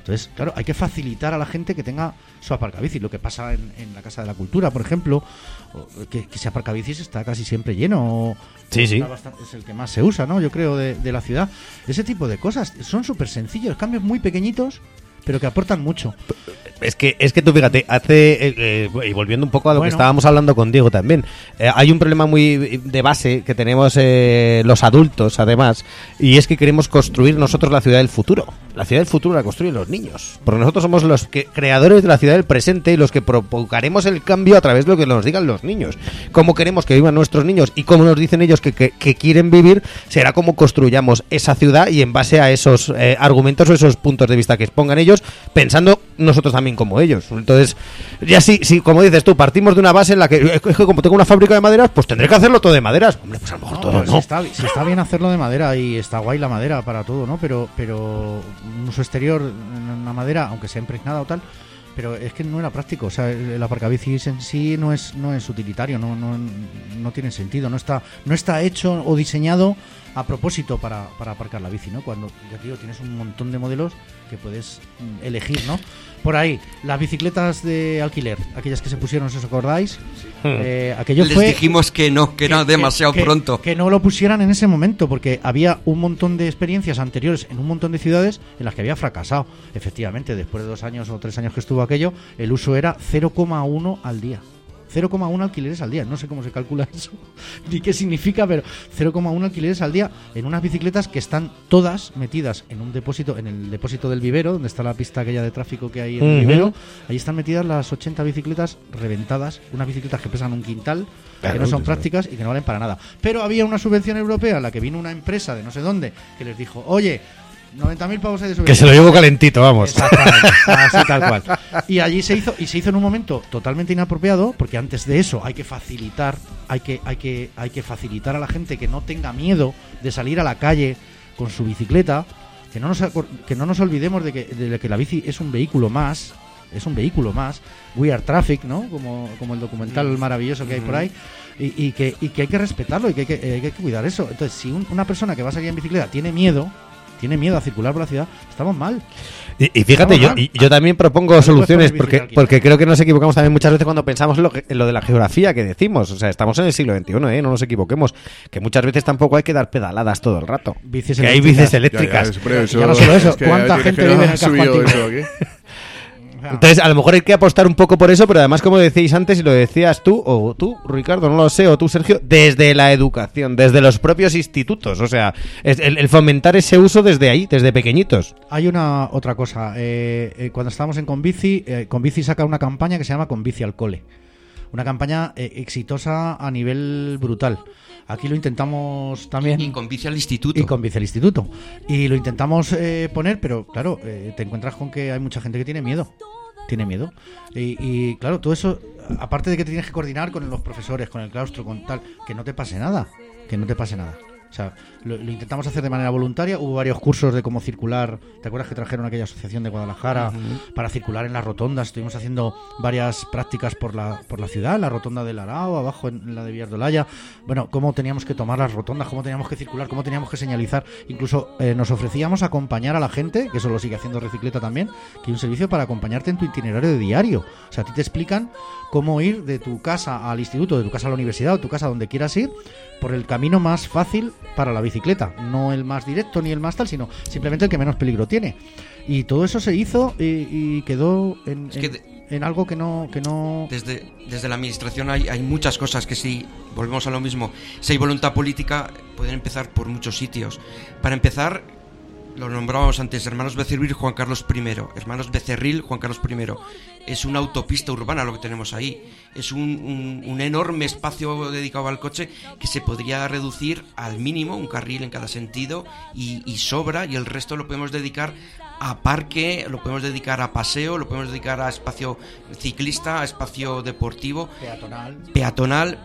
Entonces, claro, hay que facilitar a la gente que tenga su aparcabici. Lo que pasa en, en la Casa de la Cultura, por ejemplo, que, que ese aparcabicis está casi siempre lleno. Sí, sí. Bastante, es el que más se usa, ¿no? Yo creo, de, de la ciudad. Ese tipo de cosas son súper sencillos, cambios muy pequeñitos, pero que aportan mucho. Es que, es que tú fíjate, hace, eh, eh, y volviendo un poco a lo Bueno. que estábamos hablando con Diego también, eh, hay un problema muy de base que tenemos eh, los adultos, además, y es que queremos construir nosotros la ciudad del futuro. La ciudad del futuro la construyen los niños, porque nosotros somos los que, creadores de la ciudad del presente y los que provocaremos el cambio a través de lo que nos digan los niños. Cómo queremos que vivan nuestros niños y cómo nos dicen ellos que, que, que quieren vivir, será como construyamos esa ciudad y en base a esos eh, argumentos o esos puntos de vista que expongan ellos, pensando nosotros también como ellos. Entonces, ya sí, sí, como dices tú, partimos de una base en la que, es que como tengo una fábrica de maderas, pues tendré que hacerlo todo de maderas. Hombre, pues a lo mejor No, todo pero no. Si está, si está bien hacerlo de madera y está guay la madera para todo, ¿no? Pero, pero un uso exterior en la madera, aunque sea impregnada o tal, pero es que no era práctico. O sea, el, el aparcabicis en sí no es no es utilitario, no no, no tiene sentido, no está no está hecho o diseñado a propósito para, para aparcar la bici, ¿no? Cuando, ya te digo, tienes un montón de modelos que puedes mm, elegir, ¿no? Por ahí, las bicicletas de alquiler, aquellas que se pusieron, si os acordáis, eh, aquello Les fue... dijimos que no, que era demasiado que, pronto. Que no lo pusieran en ese momento, porque había un montón de experiencias anteriores en un montón de ciudades en las que había fracasado. Efectivamente, después de dos años o tres años que estuvo aquello, el uso era cero coma uno al día. cero coma uno alquileres al día, no sé cómo se calcula eso ni qué significa, pero cero coma uno alquileres al día en unas bicicletas que están todas metidas en un depósito, en el depósito del vivero, donde está la pista aquella de tráfico que hay en el Uh-huh. vivero. Ahí están metidas las ochenta bicicletas reventadas, unas bicicletas que pesan un quintal, que Claro, no son sí, prácticas y que no valen para nada. Pero había una subvención europea en la que vino una empresa de no sé dónde que les dijo, oye, noventa mil pavos hay de subvención. Que se lo llevo calentito, vamos. Exactamente, así tal cual. Y allí se hizo, y se hizo en un momento totalmente inapropiado, porque antes de eso hay que facilitar, hay que, hay que, hay que facilitar a la gente que no tenga miedo de salir a la calle con su bicicleta, que no nos acor- que no nos olvidemos de que, de que la bici es un vehículo más, es un vehículo más, We Are Traffic, ¿no? Como, como el documental maravilloso que hay por ahí. Y, y, que, y que hay que respetarlo y que hay que, eh, hay que cuidar eso. Entonces, si un- una persona que va a salir en bicicleta tiene miedo, tiene miedo a circular por la ciudad, estamos mal. Y, y fíjate, yo, y yo también propongo soluciones porque, porque creo que nos equivocamos también muchas veces cuando pensamos en lo, que- en lo de la geografía que decimos. O sea, estamos en el siglo veintiuno, ¿eh? No nos equivoquemos. Que muchas veces tampoco hay que dar pedaladas todo el rato. Bicis que hay eléctricas. bicis eléctricas. Ya, ya, pero eso- Ya no solo eso, es que ¿cuánta tiene gente que vive en no el casco subió antiguo? eso, ¿qué? Entonces, a lo mejor hay que apostar un poco por eso, pero además, como decíais antes, y lo decías tú, o tú, Ricardo, no lo sé, o tú, Sergio, desde la educación, desde los propios institutos. O sea, es el, el fomentar ese uso desde ahí, desde pequeñitos. Hay una otra cosa. Eh, eh, cuando estábamos en Conbici, eh, Conbici saca una campaña que se llama Conbici al cole. Una campaña eh, exitosa a nivel brutal. Aquí lo intentamos también. Y con bici al instituto. Y con bici al instituto. Y lo intentamos eh, poner, pero claro, eh, te encuentras con que hay mucha gente que tiene miedo. Tiene miedo. Y, y claro, todo eso, aparte de que te tienes que coordinar con los profesores, con el claustro, con tal, que no te pase nada. Que no te pase nada. O sea, lo, lo intentamos hacer de manera voluntaria. Hubo varios cursos de cómo circular. ¿Te acuerdas que trajeron aquella asociación de Guadalajara uh-huh. para circular en las rotondas? Estuvimos haciendo varias prácticas por la por la ciudad, la rotonda del Arao, abajo en la de Villardolaya. Bueno, cómo teníamos que tomar las rotondas, cómo teníamos que circular, cómo teníamos que señalizar. Incluso eh, nos ofrecíamos acompañar a la gente, que eso lo sigue haciendo Recicleta también, que hay un servicio para acompañarte en tu itinerario de diario. O sea, a ti te explican cómo ir de tu casa al instituto, de tu casa a la universidad o tu casa donde quieras ir, por el camino más fácil para la bicicleta, no el más directo ni el más tal, sino simplemente el que menos peligro tiene. Y todo eso se hizo y, y quedó en, es que en, de, en algo que no que no desde desde la administración hay, hay muchas cosas que si volvemos a lo mismo, si hay voluntad política pueden empezar por muchos sitios. Para empezar, lo nombrábamos antes, Hermanos Becerril, Juan Carlos primero. Hermanos Becerril, Juan Carlos primero. Es una autopista urbana lo que tenemos ahí. Es un, un, un enorme espacio dedicado al coche que se podría reducir al mínimo, un carril en cada sentido, y, y sobra, y el resto lo podemos dedicar a parque, lo podemos dedicar a paseo, lo podemos dedicar a espacio ciclista, a espacio deportivo, peatonal. peatonal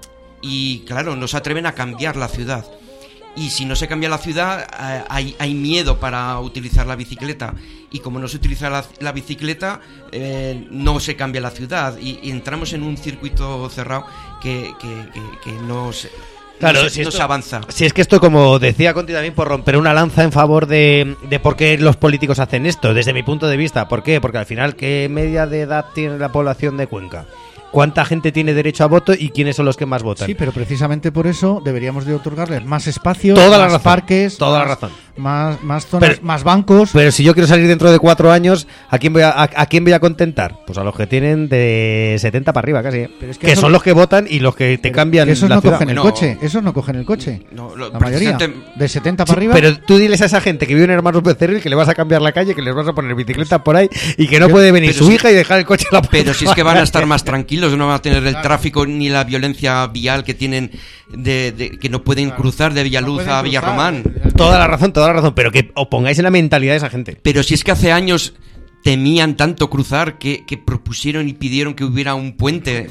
y claro, no se atreven a cambiar la ciudad. Y si no se cambia la ciudad, eh, hay, hay miedo para utilizar la bicicleta. Y como no se utiliza la, la bicicleta, eh, no se cambia la ciudad. Y, y entramos en un circuito cerrado que, que, que, que no se... Claro, no, se, si no esto, se avanza. Si es que esto, como decía Conti también, por romper una lanza en favor de, de por qué los políticos hacen esto, desde mi punto de vista. ¿Por qué? Porque al final, ¿qué media de edad tiene la población de Cuenca? ¿Cuánta gente tiene derecho a voto y quiénes son los que más votan? Sí, pero precisamente por eso deberíamos de otorgarles más espacios, toda más la razón, parques, toda más, la razón. más, más zonas, Pero- más bancos. Pero si yo quiero salir dentro de cuatro años, ¿a quién voy a, a, a quién voy a contentar? Pues a los que tienen de setenta para arriba casi, ¿eh? Pero es que que eso- son los que votan y los que te Pero cambian que esos la no ciudad. cogen el No. coche, esos no cogen el coche. No, lo- la mayoría, precisamente- de setenta Sí, para arriba. pero tú diles a esa gente que vive en Hermanos Becerril que le vas a cambiar la calle, que les vas a poner bicicleta por ahí y que no Pero- puede venir pero su si- hija y dejar el coche en la puerta. Pero si es que van a estar más tranquilos, no van a tener el tráfico ni la violencia vial que tienen, de, de- que no pueden cruzar de Villaluz pueden a cruzar. Villarromán. Toda la razón, toda la razón, pero que os pongáis en la mentalidad de esa gente. Pero si es que hace años temían tanto cruzar que, que propusieron y pidieron que hubiera un puente.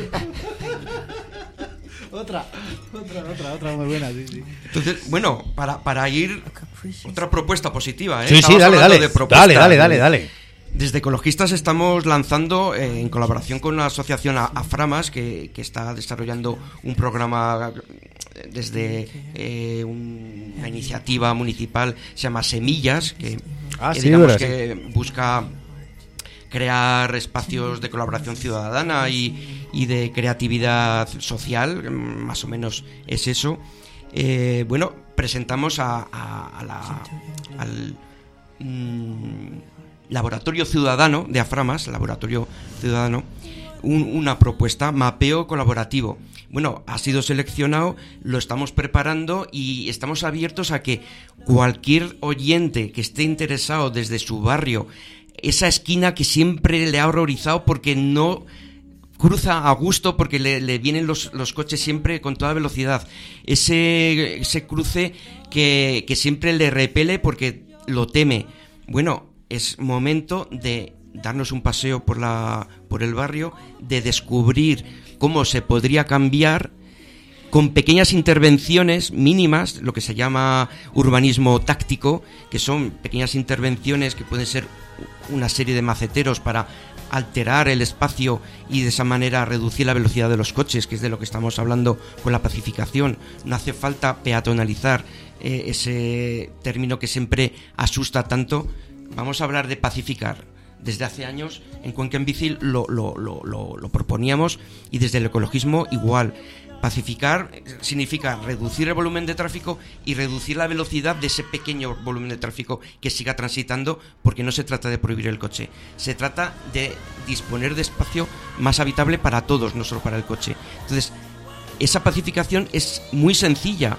Otra, otra, otra, otra muy buena, sí, sí. Entonces, bueno, para, para ir, otra propuesta positiva, ¿eh? Sí, sí, Estamos dale, hablando dale. de propuestas. Dale, dale, dale, dale. Desde Ecologistas estamos lanzando, eh, en colaboración con la asociación A- Aframas, que, que está desarrollando un programa desde eh, un- una iniciativa municipal, se llama Semillas, que, Ah, que sí, digamos verdad, que busca crear espacios de colaboración ciudadana y, y de creatividad social, más o menos es eso. Eh, bueno, presentamos a, a- a la, al mm, Laboratorio Ciudadano de Aframas, Laboratorio Ciudadano, un- una propuesta, mapeo colaborativo. Bueno, ha sido seleccionado, lo estamos preparando y estamos abiertos a que cualquier oyente que esté interesado desde su barrio, esa esquina que siempre le ha horrorizado porque no cruza a gusto, porque le, le vienen los, los coches siempre con toda velocidad, ese, ese cruce que, que siempre le repele porque lo teme. Bueno, es momento de darnos un paseo por la por el barrio, de descubrir cómo se podría cambiar con pequeñas intervenciones mínimas, lo que se llama urbanismo táctico, que son pequeñas intervenciones que pueden ser una serie de maceteros para alterar el espacio y de esa manera reducir la velocidad de los coches, que es de lo que estamos hablando con la pacificación. No hace falta peatonalizar, eh, ese término que siempre asusta tanto. Vamos a hablar de pacificar. Desde hace años en Cuenca en Bici lo, lo, lo, lo, lo proponíamos, y desde el ecologismo igual. Pacificar significa reducir el volumen de tráfico y reducir la velocidad de ese pequeño volumen de tráfico que siga transitando, porque no se trata de prohibir el coche, se trata de disponer de espacio más habitable para todos, no solo para el coche. Entonces, esa pacificación es muy sencilla.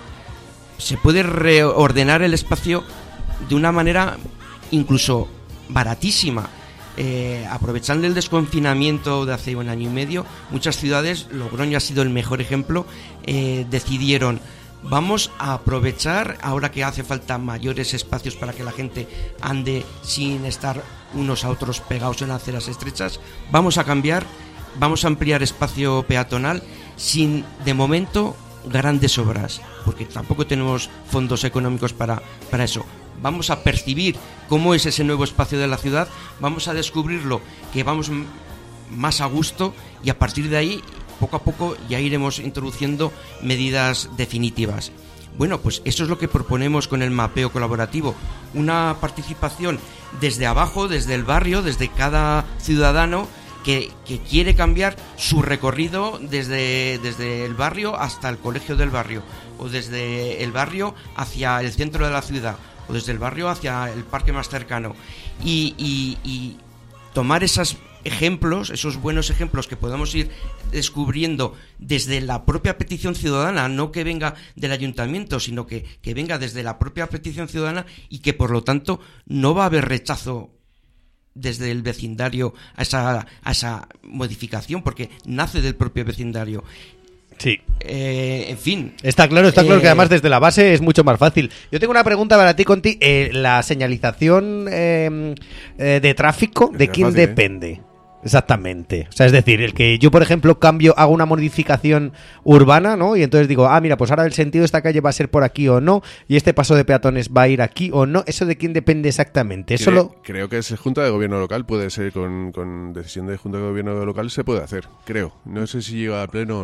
Se puede reordenar el espacio de una manera incluso baratísima. Eh, aprovechando el desconfinamiento de hace un año y medio, muchas ciudades, Logroño ha sido el mejor ejemplo, eh, decidieron, vamos a aprovechar, ahora que hace falta mayores espacios para que la gente ande sin estar unos a otros pegados en aceras estrechas, vamos a cambiar, vamos a ampliar espacio peatonal sin, de momento, grandes obras, porque tampoco tenemos fondos económicos para, para eso. Vamos a percibir cómo es ese nuevo espacio de la ciudad, vamos a descubrirlo, que vamos m- más a gusto, y a partir de ahí, poco a poco, ya iremos introduciendo medidas definitivas. Bueno, pues eso es lo que proponemos con el mapeo colaborativo, una participación desde abajo, desde el barrio, desde cada ciudadano que, que quiere cambiar su recorrido desde, desde el barrio hasta el colegio del barrio, o desde el barrio hacia el centro de la ciudad, o desde el barrio hacia el parque más cercano, y, y, y tomar esos ejemplos, esos buenos ejemplos que podamos ir descubriendo desde la propia petición ciudadana, no que venga del ayuntamiento, sino que, que venga desde la propia petición ciudadana, y que por lo tanto no va a haber rechazo desde el vecindario a esa, a esa modificación, porque nace del propio vecindario. Sí. Eh, en fin. Está claro, está claro eh, que además desde la base es mucho más fácil. Yo tengo una pregunta para ti, Conti. Eh, la señalización eh, eh, de tráfico, ¿de Es quién fácil, ¿eh? depende? Exactamente. O sea, es decir, el que yo, por ejemplo, cambio, hago una modificación urbana, ¿no? Y entonces digo, ah, mira, pues ahora el sentido de esta calle va a ser por aquí o no, y este paso de peatones va a ir aquí o no. ¿Eso de quién depende exactamente? Eso Creo, lo... creo que es Junta de Gobierno Local, puede ser con, con decisión de Junta de Gobierno Local se puede hacer, creo. No sé si llega al Pleno o no.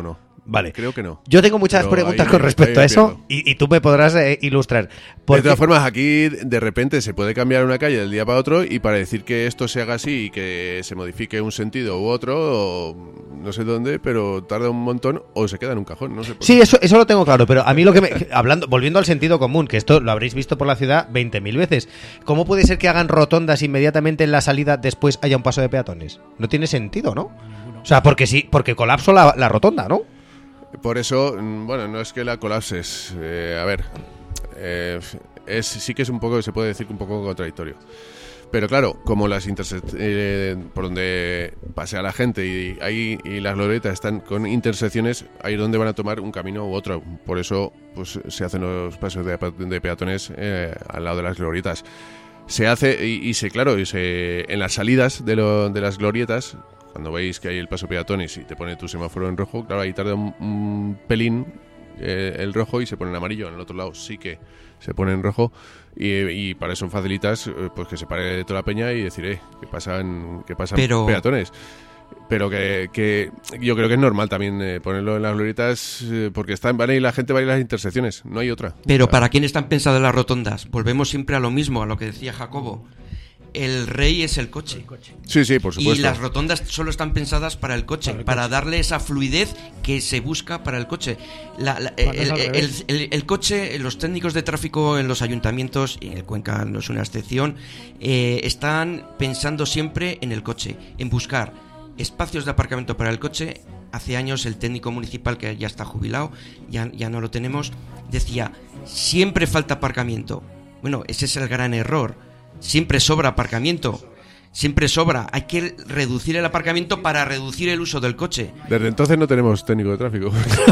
Vale. Creo que no. Yo tengo muchas Pero preguntas ahí- con respecto ahí a eso pierdo. y, y tú me podrás eh, ilustrar. De Porque- todas formas, aquí de repente se puede cambiar una calle del día para otro y para decir que esto se haga así y que se modifique un sentido u otro, o no sé dónde, pero tarda un montón o se queda en un cajón, no sé por Sí, qué. eso, eso lo tengo claro, pero a mí lo que me... hablando, volviendo al sentido común, que esto lo habréis visto por la ciudad veinte mil veces, ¿cómo puede ser que hagan rotondas inmediatamente en la salida después haya un paso de peatones? No tiene sentido, ¿no? O sea, porque sí, porque colapso la, la rotonda, ¿no? Por eso, mm, bueno, no es que la colapses. Eh, a ver, eh, es sí que es un poco, se puede decir que un poco contradictorio. Pero claro, como las intersec- eh, por donde pasea la gente y ahí y las glorietas están con intersecciones, ahí es donde van a tomar un camino u otro. Por eso, pues se hacen los pasos de, de peatones eh, al lado de las glorietas. Se hace y, y se, claro, y se, en las salidas de, lo, de las glorietas, cuando veis que hay el paso peatones y te pone tu semáforo en rojo, claro, ahí tarda un, un pelín eh, el rojo y se pone en amarillo. En el otro lado sí que se pone en rojo y, y para eso facilitas eh, pues que se pare toda la peña y decir, eh, que pasan, que pasan Pero- peatones. Pero que, que yo creo que es normal también eh, ponerlo en las glorietas eh, porque están, van a ir, la gente va a ir a las intersecciones, no hay otra. Pero O sea, ¿para quién están pensadas las rotondas? Volvemos siempre a lo mismo, a lo que decía Jacobo. El rey es el coche. Sí, sí, por Y supuesto. las rotondas solo están pensadas para el coche, para darle esa fluidez que se busca para el coche. La- la- Cuando es el, al el- revés. el- el coche, los técnicos de tráfico en los ayuntamientos, y el Cuenca no es una excepción, eh, están pensando siempre en el coche, en buscar espacios de aparcamiento para el coche. Hace años el técnico municipal, que ya está jubilado, ya, ya no lo tenemos, decía, siempre falta aparcamiento. Bueno, ese es el gran error. Siempre sobra aparcamiento. Siempre sobra. Hay que reducir el aparcamiento para reducir el uso del coche. Desde entonces no tenemos técnico de tráfico.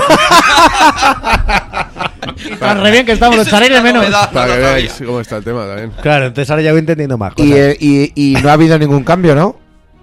Tan re bien que estamos, los Esa es charéis de una menos. novedad, Para no que lo veáis sabía. cómo está el tema también. Claro, entonces ahora ya voy entendiendo más cosas. Y, eh, y, y no ha habido ningún cambio, ¿no?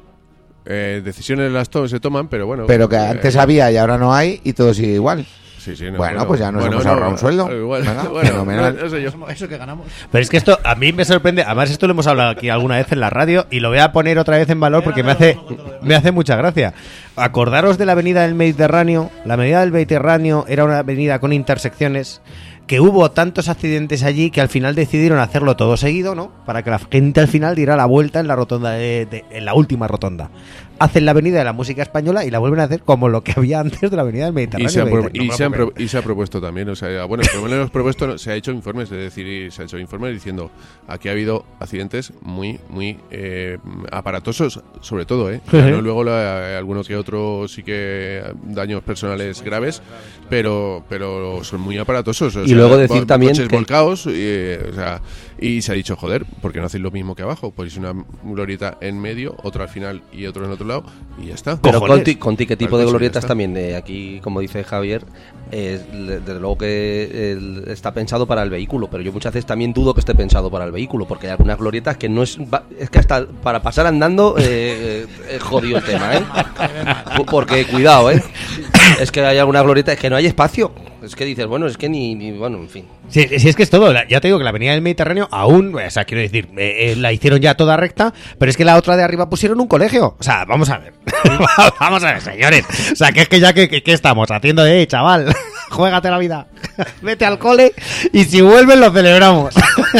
Eh, decisiones las to- se toman, pero bueno. Pero que eh, antes había y ahora no hay y todo sigue igual. Sí, sí, no, Bueno, pues ya nos hemos ahorrado un sueldo. Igual, Venga, bueno, fenomenal. no, no sé yo. Eso que ganamos. Pero es que esto a mí me sorprende, además esto lo hemos hablado aquí alguna vez en la radio y lo voy a poner otra vez en valor porque me hace me hace mucha gracia. Acordaros de la avenida del Mediterráneo. La avenida del Mediterráneo era una avenida con intersecciones, que hubo tantos accidentes allí que al final decidieron hacerlo todo seguido, ¿no? Para que la gente al final diera la vuelta en la rotonda de, de- en la última rotonda. Hacen la avenida de la música española y la vuelven a hacer como lo que había antes de la avenida del Mediterráneo. Y se, ha pro- No me y, lo se han puedo pro- creer. y se ha propuesto también, o sea, bueno, por lo menos propuesto, no, se ha hecho informes, es decir, se ha hecho informes diciendo aquí ha habido accidentes muy, muy eh, aparatosos, sobre todo, ¿eh? O sea, no luego la- alguno que otro sí que daños personales graves, pero pero son muy aparatosos. O Y sea, luego decir vo- también coches que- volcados, y, eh, o sea, y se ha dicho, joder, ¿por qué no hacéis lo mismo que abajo? Pues una glorieta en medio, otra al final y otro en otro lado, y ya está. Pero Cojones. Conti, Conti, ¿qué tipo Vale, de pues ya glorietas está. también? Eh, aquí, como dice Javier, eh, le- desde luego que el- está pensado para el vehículo, pero yo muchas veces también dudo que esté pensado para el vehículo, porque hay algunas glorietas que no es... va- es que hasta para pasar andando eh, eh, es jodido el tema, ¿eh? P- Porque, cuidado, ¿eh? Es que hay algunas glorietas que no hay espacio. Es que dices, bueno, es que ni... ni- bueno, en fin. Sí, sí, es que es todo. La- Ya te digo que la avenida del Mediterráneo aún, o sea, quiero decir, eh, eh, la hicieron ya toda recta, pero es que la otra de arriba pusieron un colegio. O sea, vamos a ver. Vamos a ver, señores. O sea, que es que ya que, que- que estamos haciendo de, eh, chaval, juégate la vida. Vete al cole y si vuelven lo celebramos.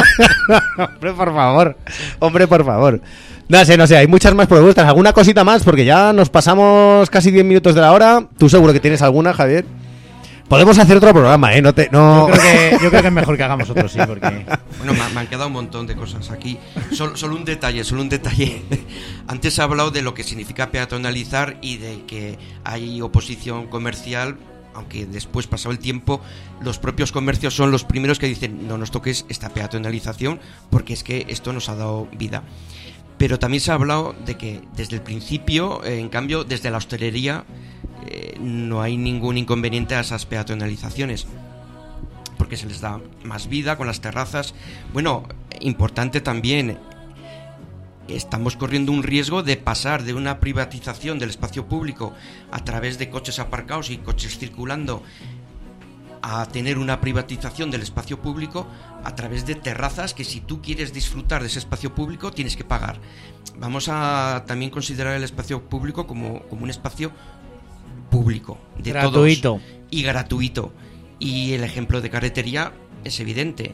Hombre, por favor. Hombre, por favor. No sé, no sé, hay muchas más propuestas. ¿Alguna cosita más? Porque ya nos pasamos casi diez minutos de la hora. ¿Tú seguro que tienes alguna, Javier? Podemos hacer otro programa, ¿eh? No te, no... Yo creo, que, yo creo que es mejor que hagamos otro, sí, porque... Bueno, me, me han quedado un montón de cosas aquí. Solo, solo un detalle, solo un detalle. Antes he hablado de lo que significa peatonalizar y de que hay oposición comercial, aunque después, pasado el tiempo, los propios comercios son los primeros que dicen no nos toques esta peatonalización porque es que esto nos ha dado vida. Pero también se ha hablado de que desde el principio, eh, en cambio, desde la hostelería eh, no hay ningún inconveniente a esas peatonalizaciones, porque se les da más vida con las terrazas. Bueno, importante también, estamos corriendo un riesgo de pasar de una privatización del espacio público a través de coches aparcados y coches circulando a tener una privatización del espacio público a través de terrazas que si tú quieres disfrutar de ese espacio público tienes que pagar. Vamos a también considerar el espacio público como, como un espacio público, de gratuito. todos, y gratuito. Y el ejemplo de carretería es evidente.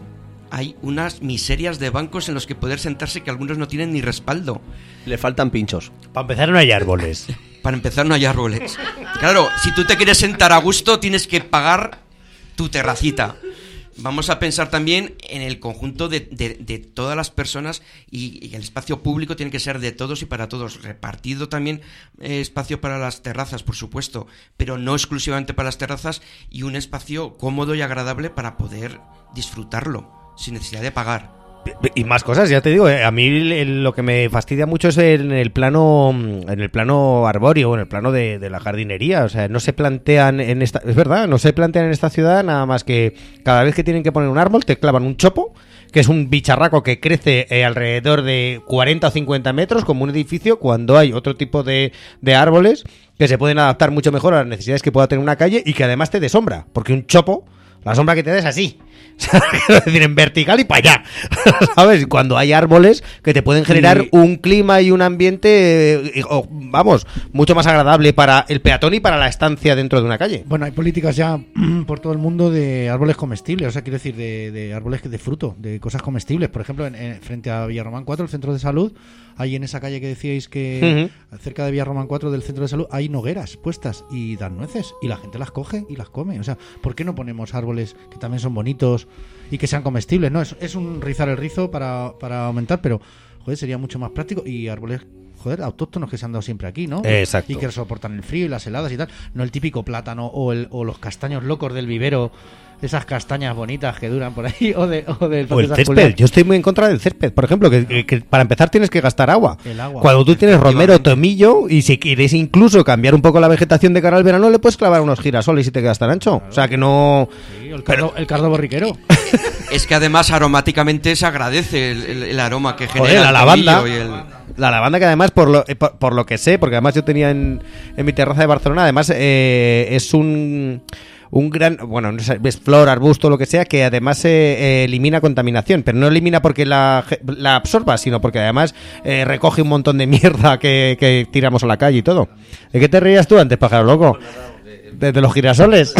Hay unas miserias de bancos en los que poder sentarse que algunos no tienen ni respaldo. Le faltan pinchos. Para empezar no hay árboles. Para empezar no hay árboles. Claro, si tú te quieres sentar a gusto tienes que pagar tu terracita. Vamos a pensar también en el conjunto de, de, de todas las personas y, y el espacio público tiene que ser de todos y para todos. Repartido también eh, espacio para las terrazas, por supuesto, pero no exclusivamente para las terrazas, y un espacio cómodo y agradable para poder disfrutarlo sin necesidad de pagar. Y más cosas, ya te digo, eh, a mí el- lo que me fastidia mucho es en el plano en el plano arbóreo, en el plano de, de la jardinería. O sea, no se plantean en esta, es verdad, no se plantean en esta ciudad nada más que cada vez que tienen que poner un árbol te clavan un chopo, que es un bicharraco que crece eh, alrededor de cuarenta o cincuenta metros como un edificio, cuando hay otro tipo de, de árboles que se pueden adaptar mucho mejor a las necesidades que pueda tener una calle y que además te dé sombra, porque un chopo, la sombra que te da es así. O sea, quiero decir, en vertical y para allá, ¿sabes? Cuando hay árboles que te pueden generar Y- un clima y un ambiente, eh, o, vamos, mucho más agradable para el peatón y para la estancia dentro de una calle. Bueno, hay políticas ya por todo el mundo de árboles comestibles, o sea, quiero decir, de, de árboles de fruto, de cosas comestibles. Por ejemplo, en, en- frente a Villarromán cuatro, el centro de salud, hay en esa calle que decíais que cerca de Villarromán cuatro del centro de salud hay nogueras puestas y dan nueces y la gente las coge y las come. O sea, ¿por qué no ponemos árboles que también son bonitos y que sean comestibles? No, es, es un rizar el rizo para, para aumentar, pero joder, sería mucho más práctico, y árboles, joder, autóctonos que se han dado siempre aquí, ¿no? Exacto. Y que soportan el frío y las heladas y tal. No el típico plátano o, el, o los castaños locos del vivero, esas castañas bonitas que duran por ahí, o, de, o del O el Parque San césped, Julián. yo estoy muy en contra del césped, por ejemplo, que, que- que para empezar tienes que gastar agua. El agua. Cuando tú tienes romero, Efectivamente. tomillo, y si quieres incluso cambiar un poco la vegetación de cara al verano, le puedes clavar unos girasoles y te quedas tan ancho. O sea que no... Sí, el cardo, el cardo borriquero. Es que además aromáticamente se agradece el, el- el aroma que genera Joder, la el lavanda. tomillo y el- La lavanda, que además, por lo, eh, por, por lo que sé, porque además yo tenía en, en mi terraza de Barcelona, además eh, es un, un gran, bueno, no sé, es flor, arbusto, lo que sea, que además eh, elimina contaminación, pero no elimina porque la, ge- la absorba, sino porque además eh, recoge un montón de mierda que, que tiramos a la calle y todo. ¿De qué te reías tú antes, pájaro loco? ¿De, de los girasoles?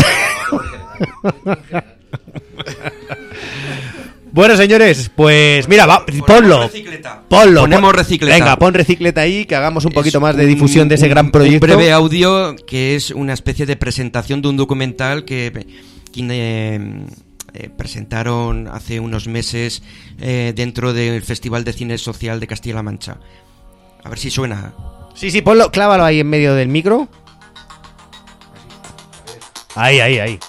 Bueno, señores, pues mira, va, ponlo. recicleta. Ponlo. Ponemos pon- recicleta. Venga, pon recicleta ahí, que hagamos un poquito Es más de un- difusión de ese un- gran proyecto. Un breve audio que es una especie de presentación de un documental que quien, eh, eh, presentaron hace unos meses eh, dentro del Festival de Cine Social de Castilla-La Mancha. A ver si suena. Sí, sí, ponlo, clávalo ahí en medio del micro. Ahí, ahí, ahí.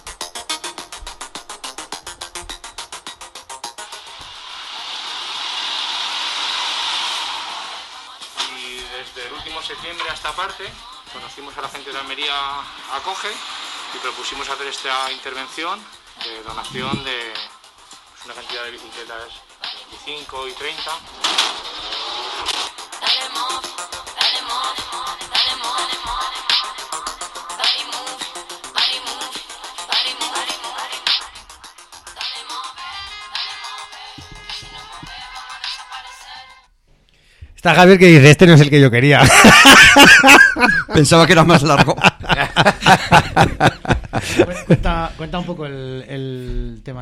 Y desde el último septiembre a esta parte conocimos a la gente de Almería Acoge y propusimos hacer esta intervención de donación de pues, una cantidad de bicicletas veinticinco y treinta. Está Javier que dice, este no es el que yo quería. Pensaba que era más largo. Cuenta, cuenta un poco el, el tema.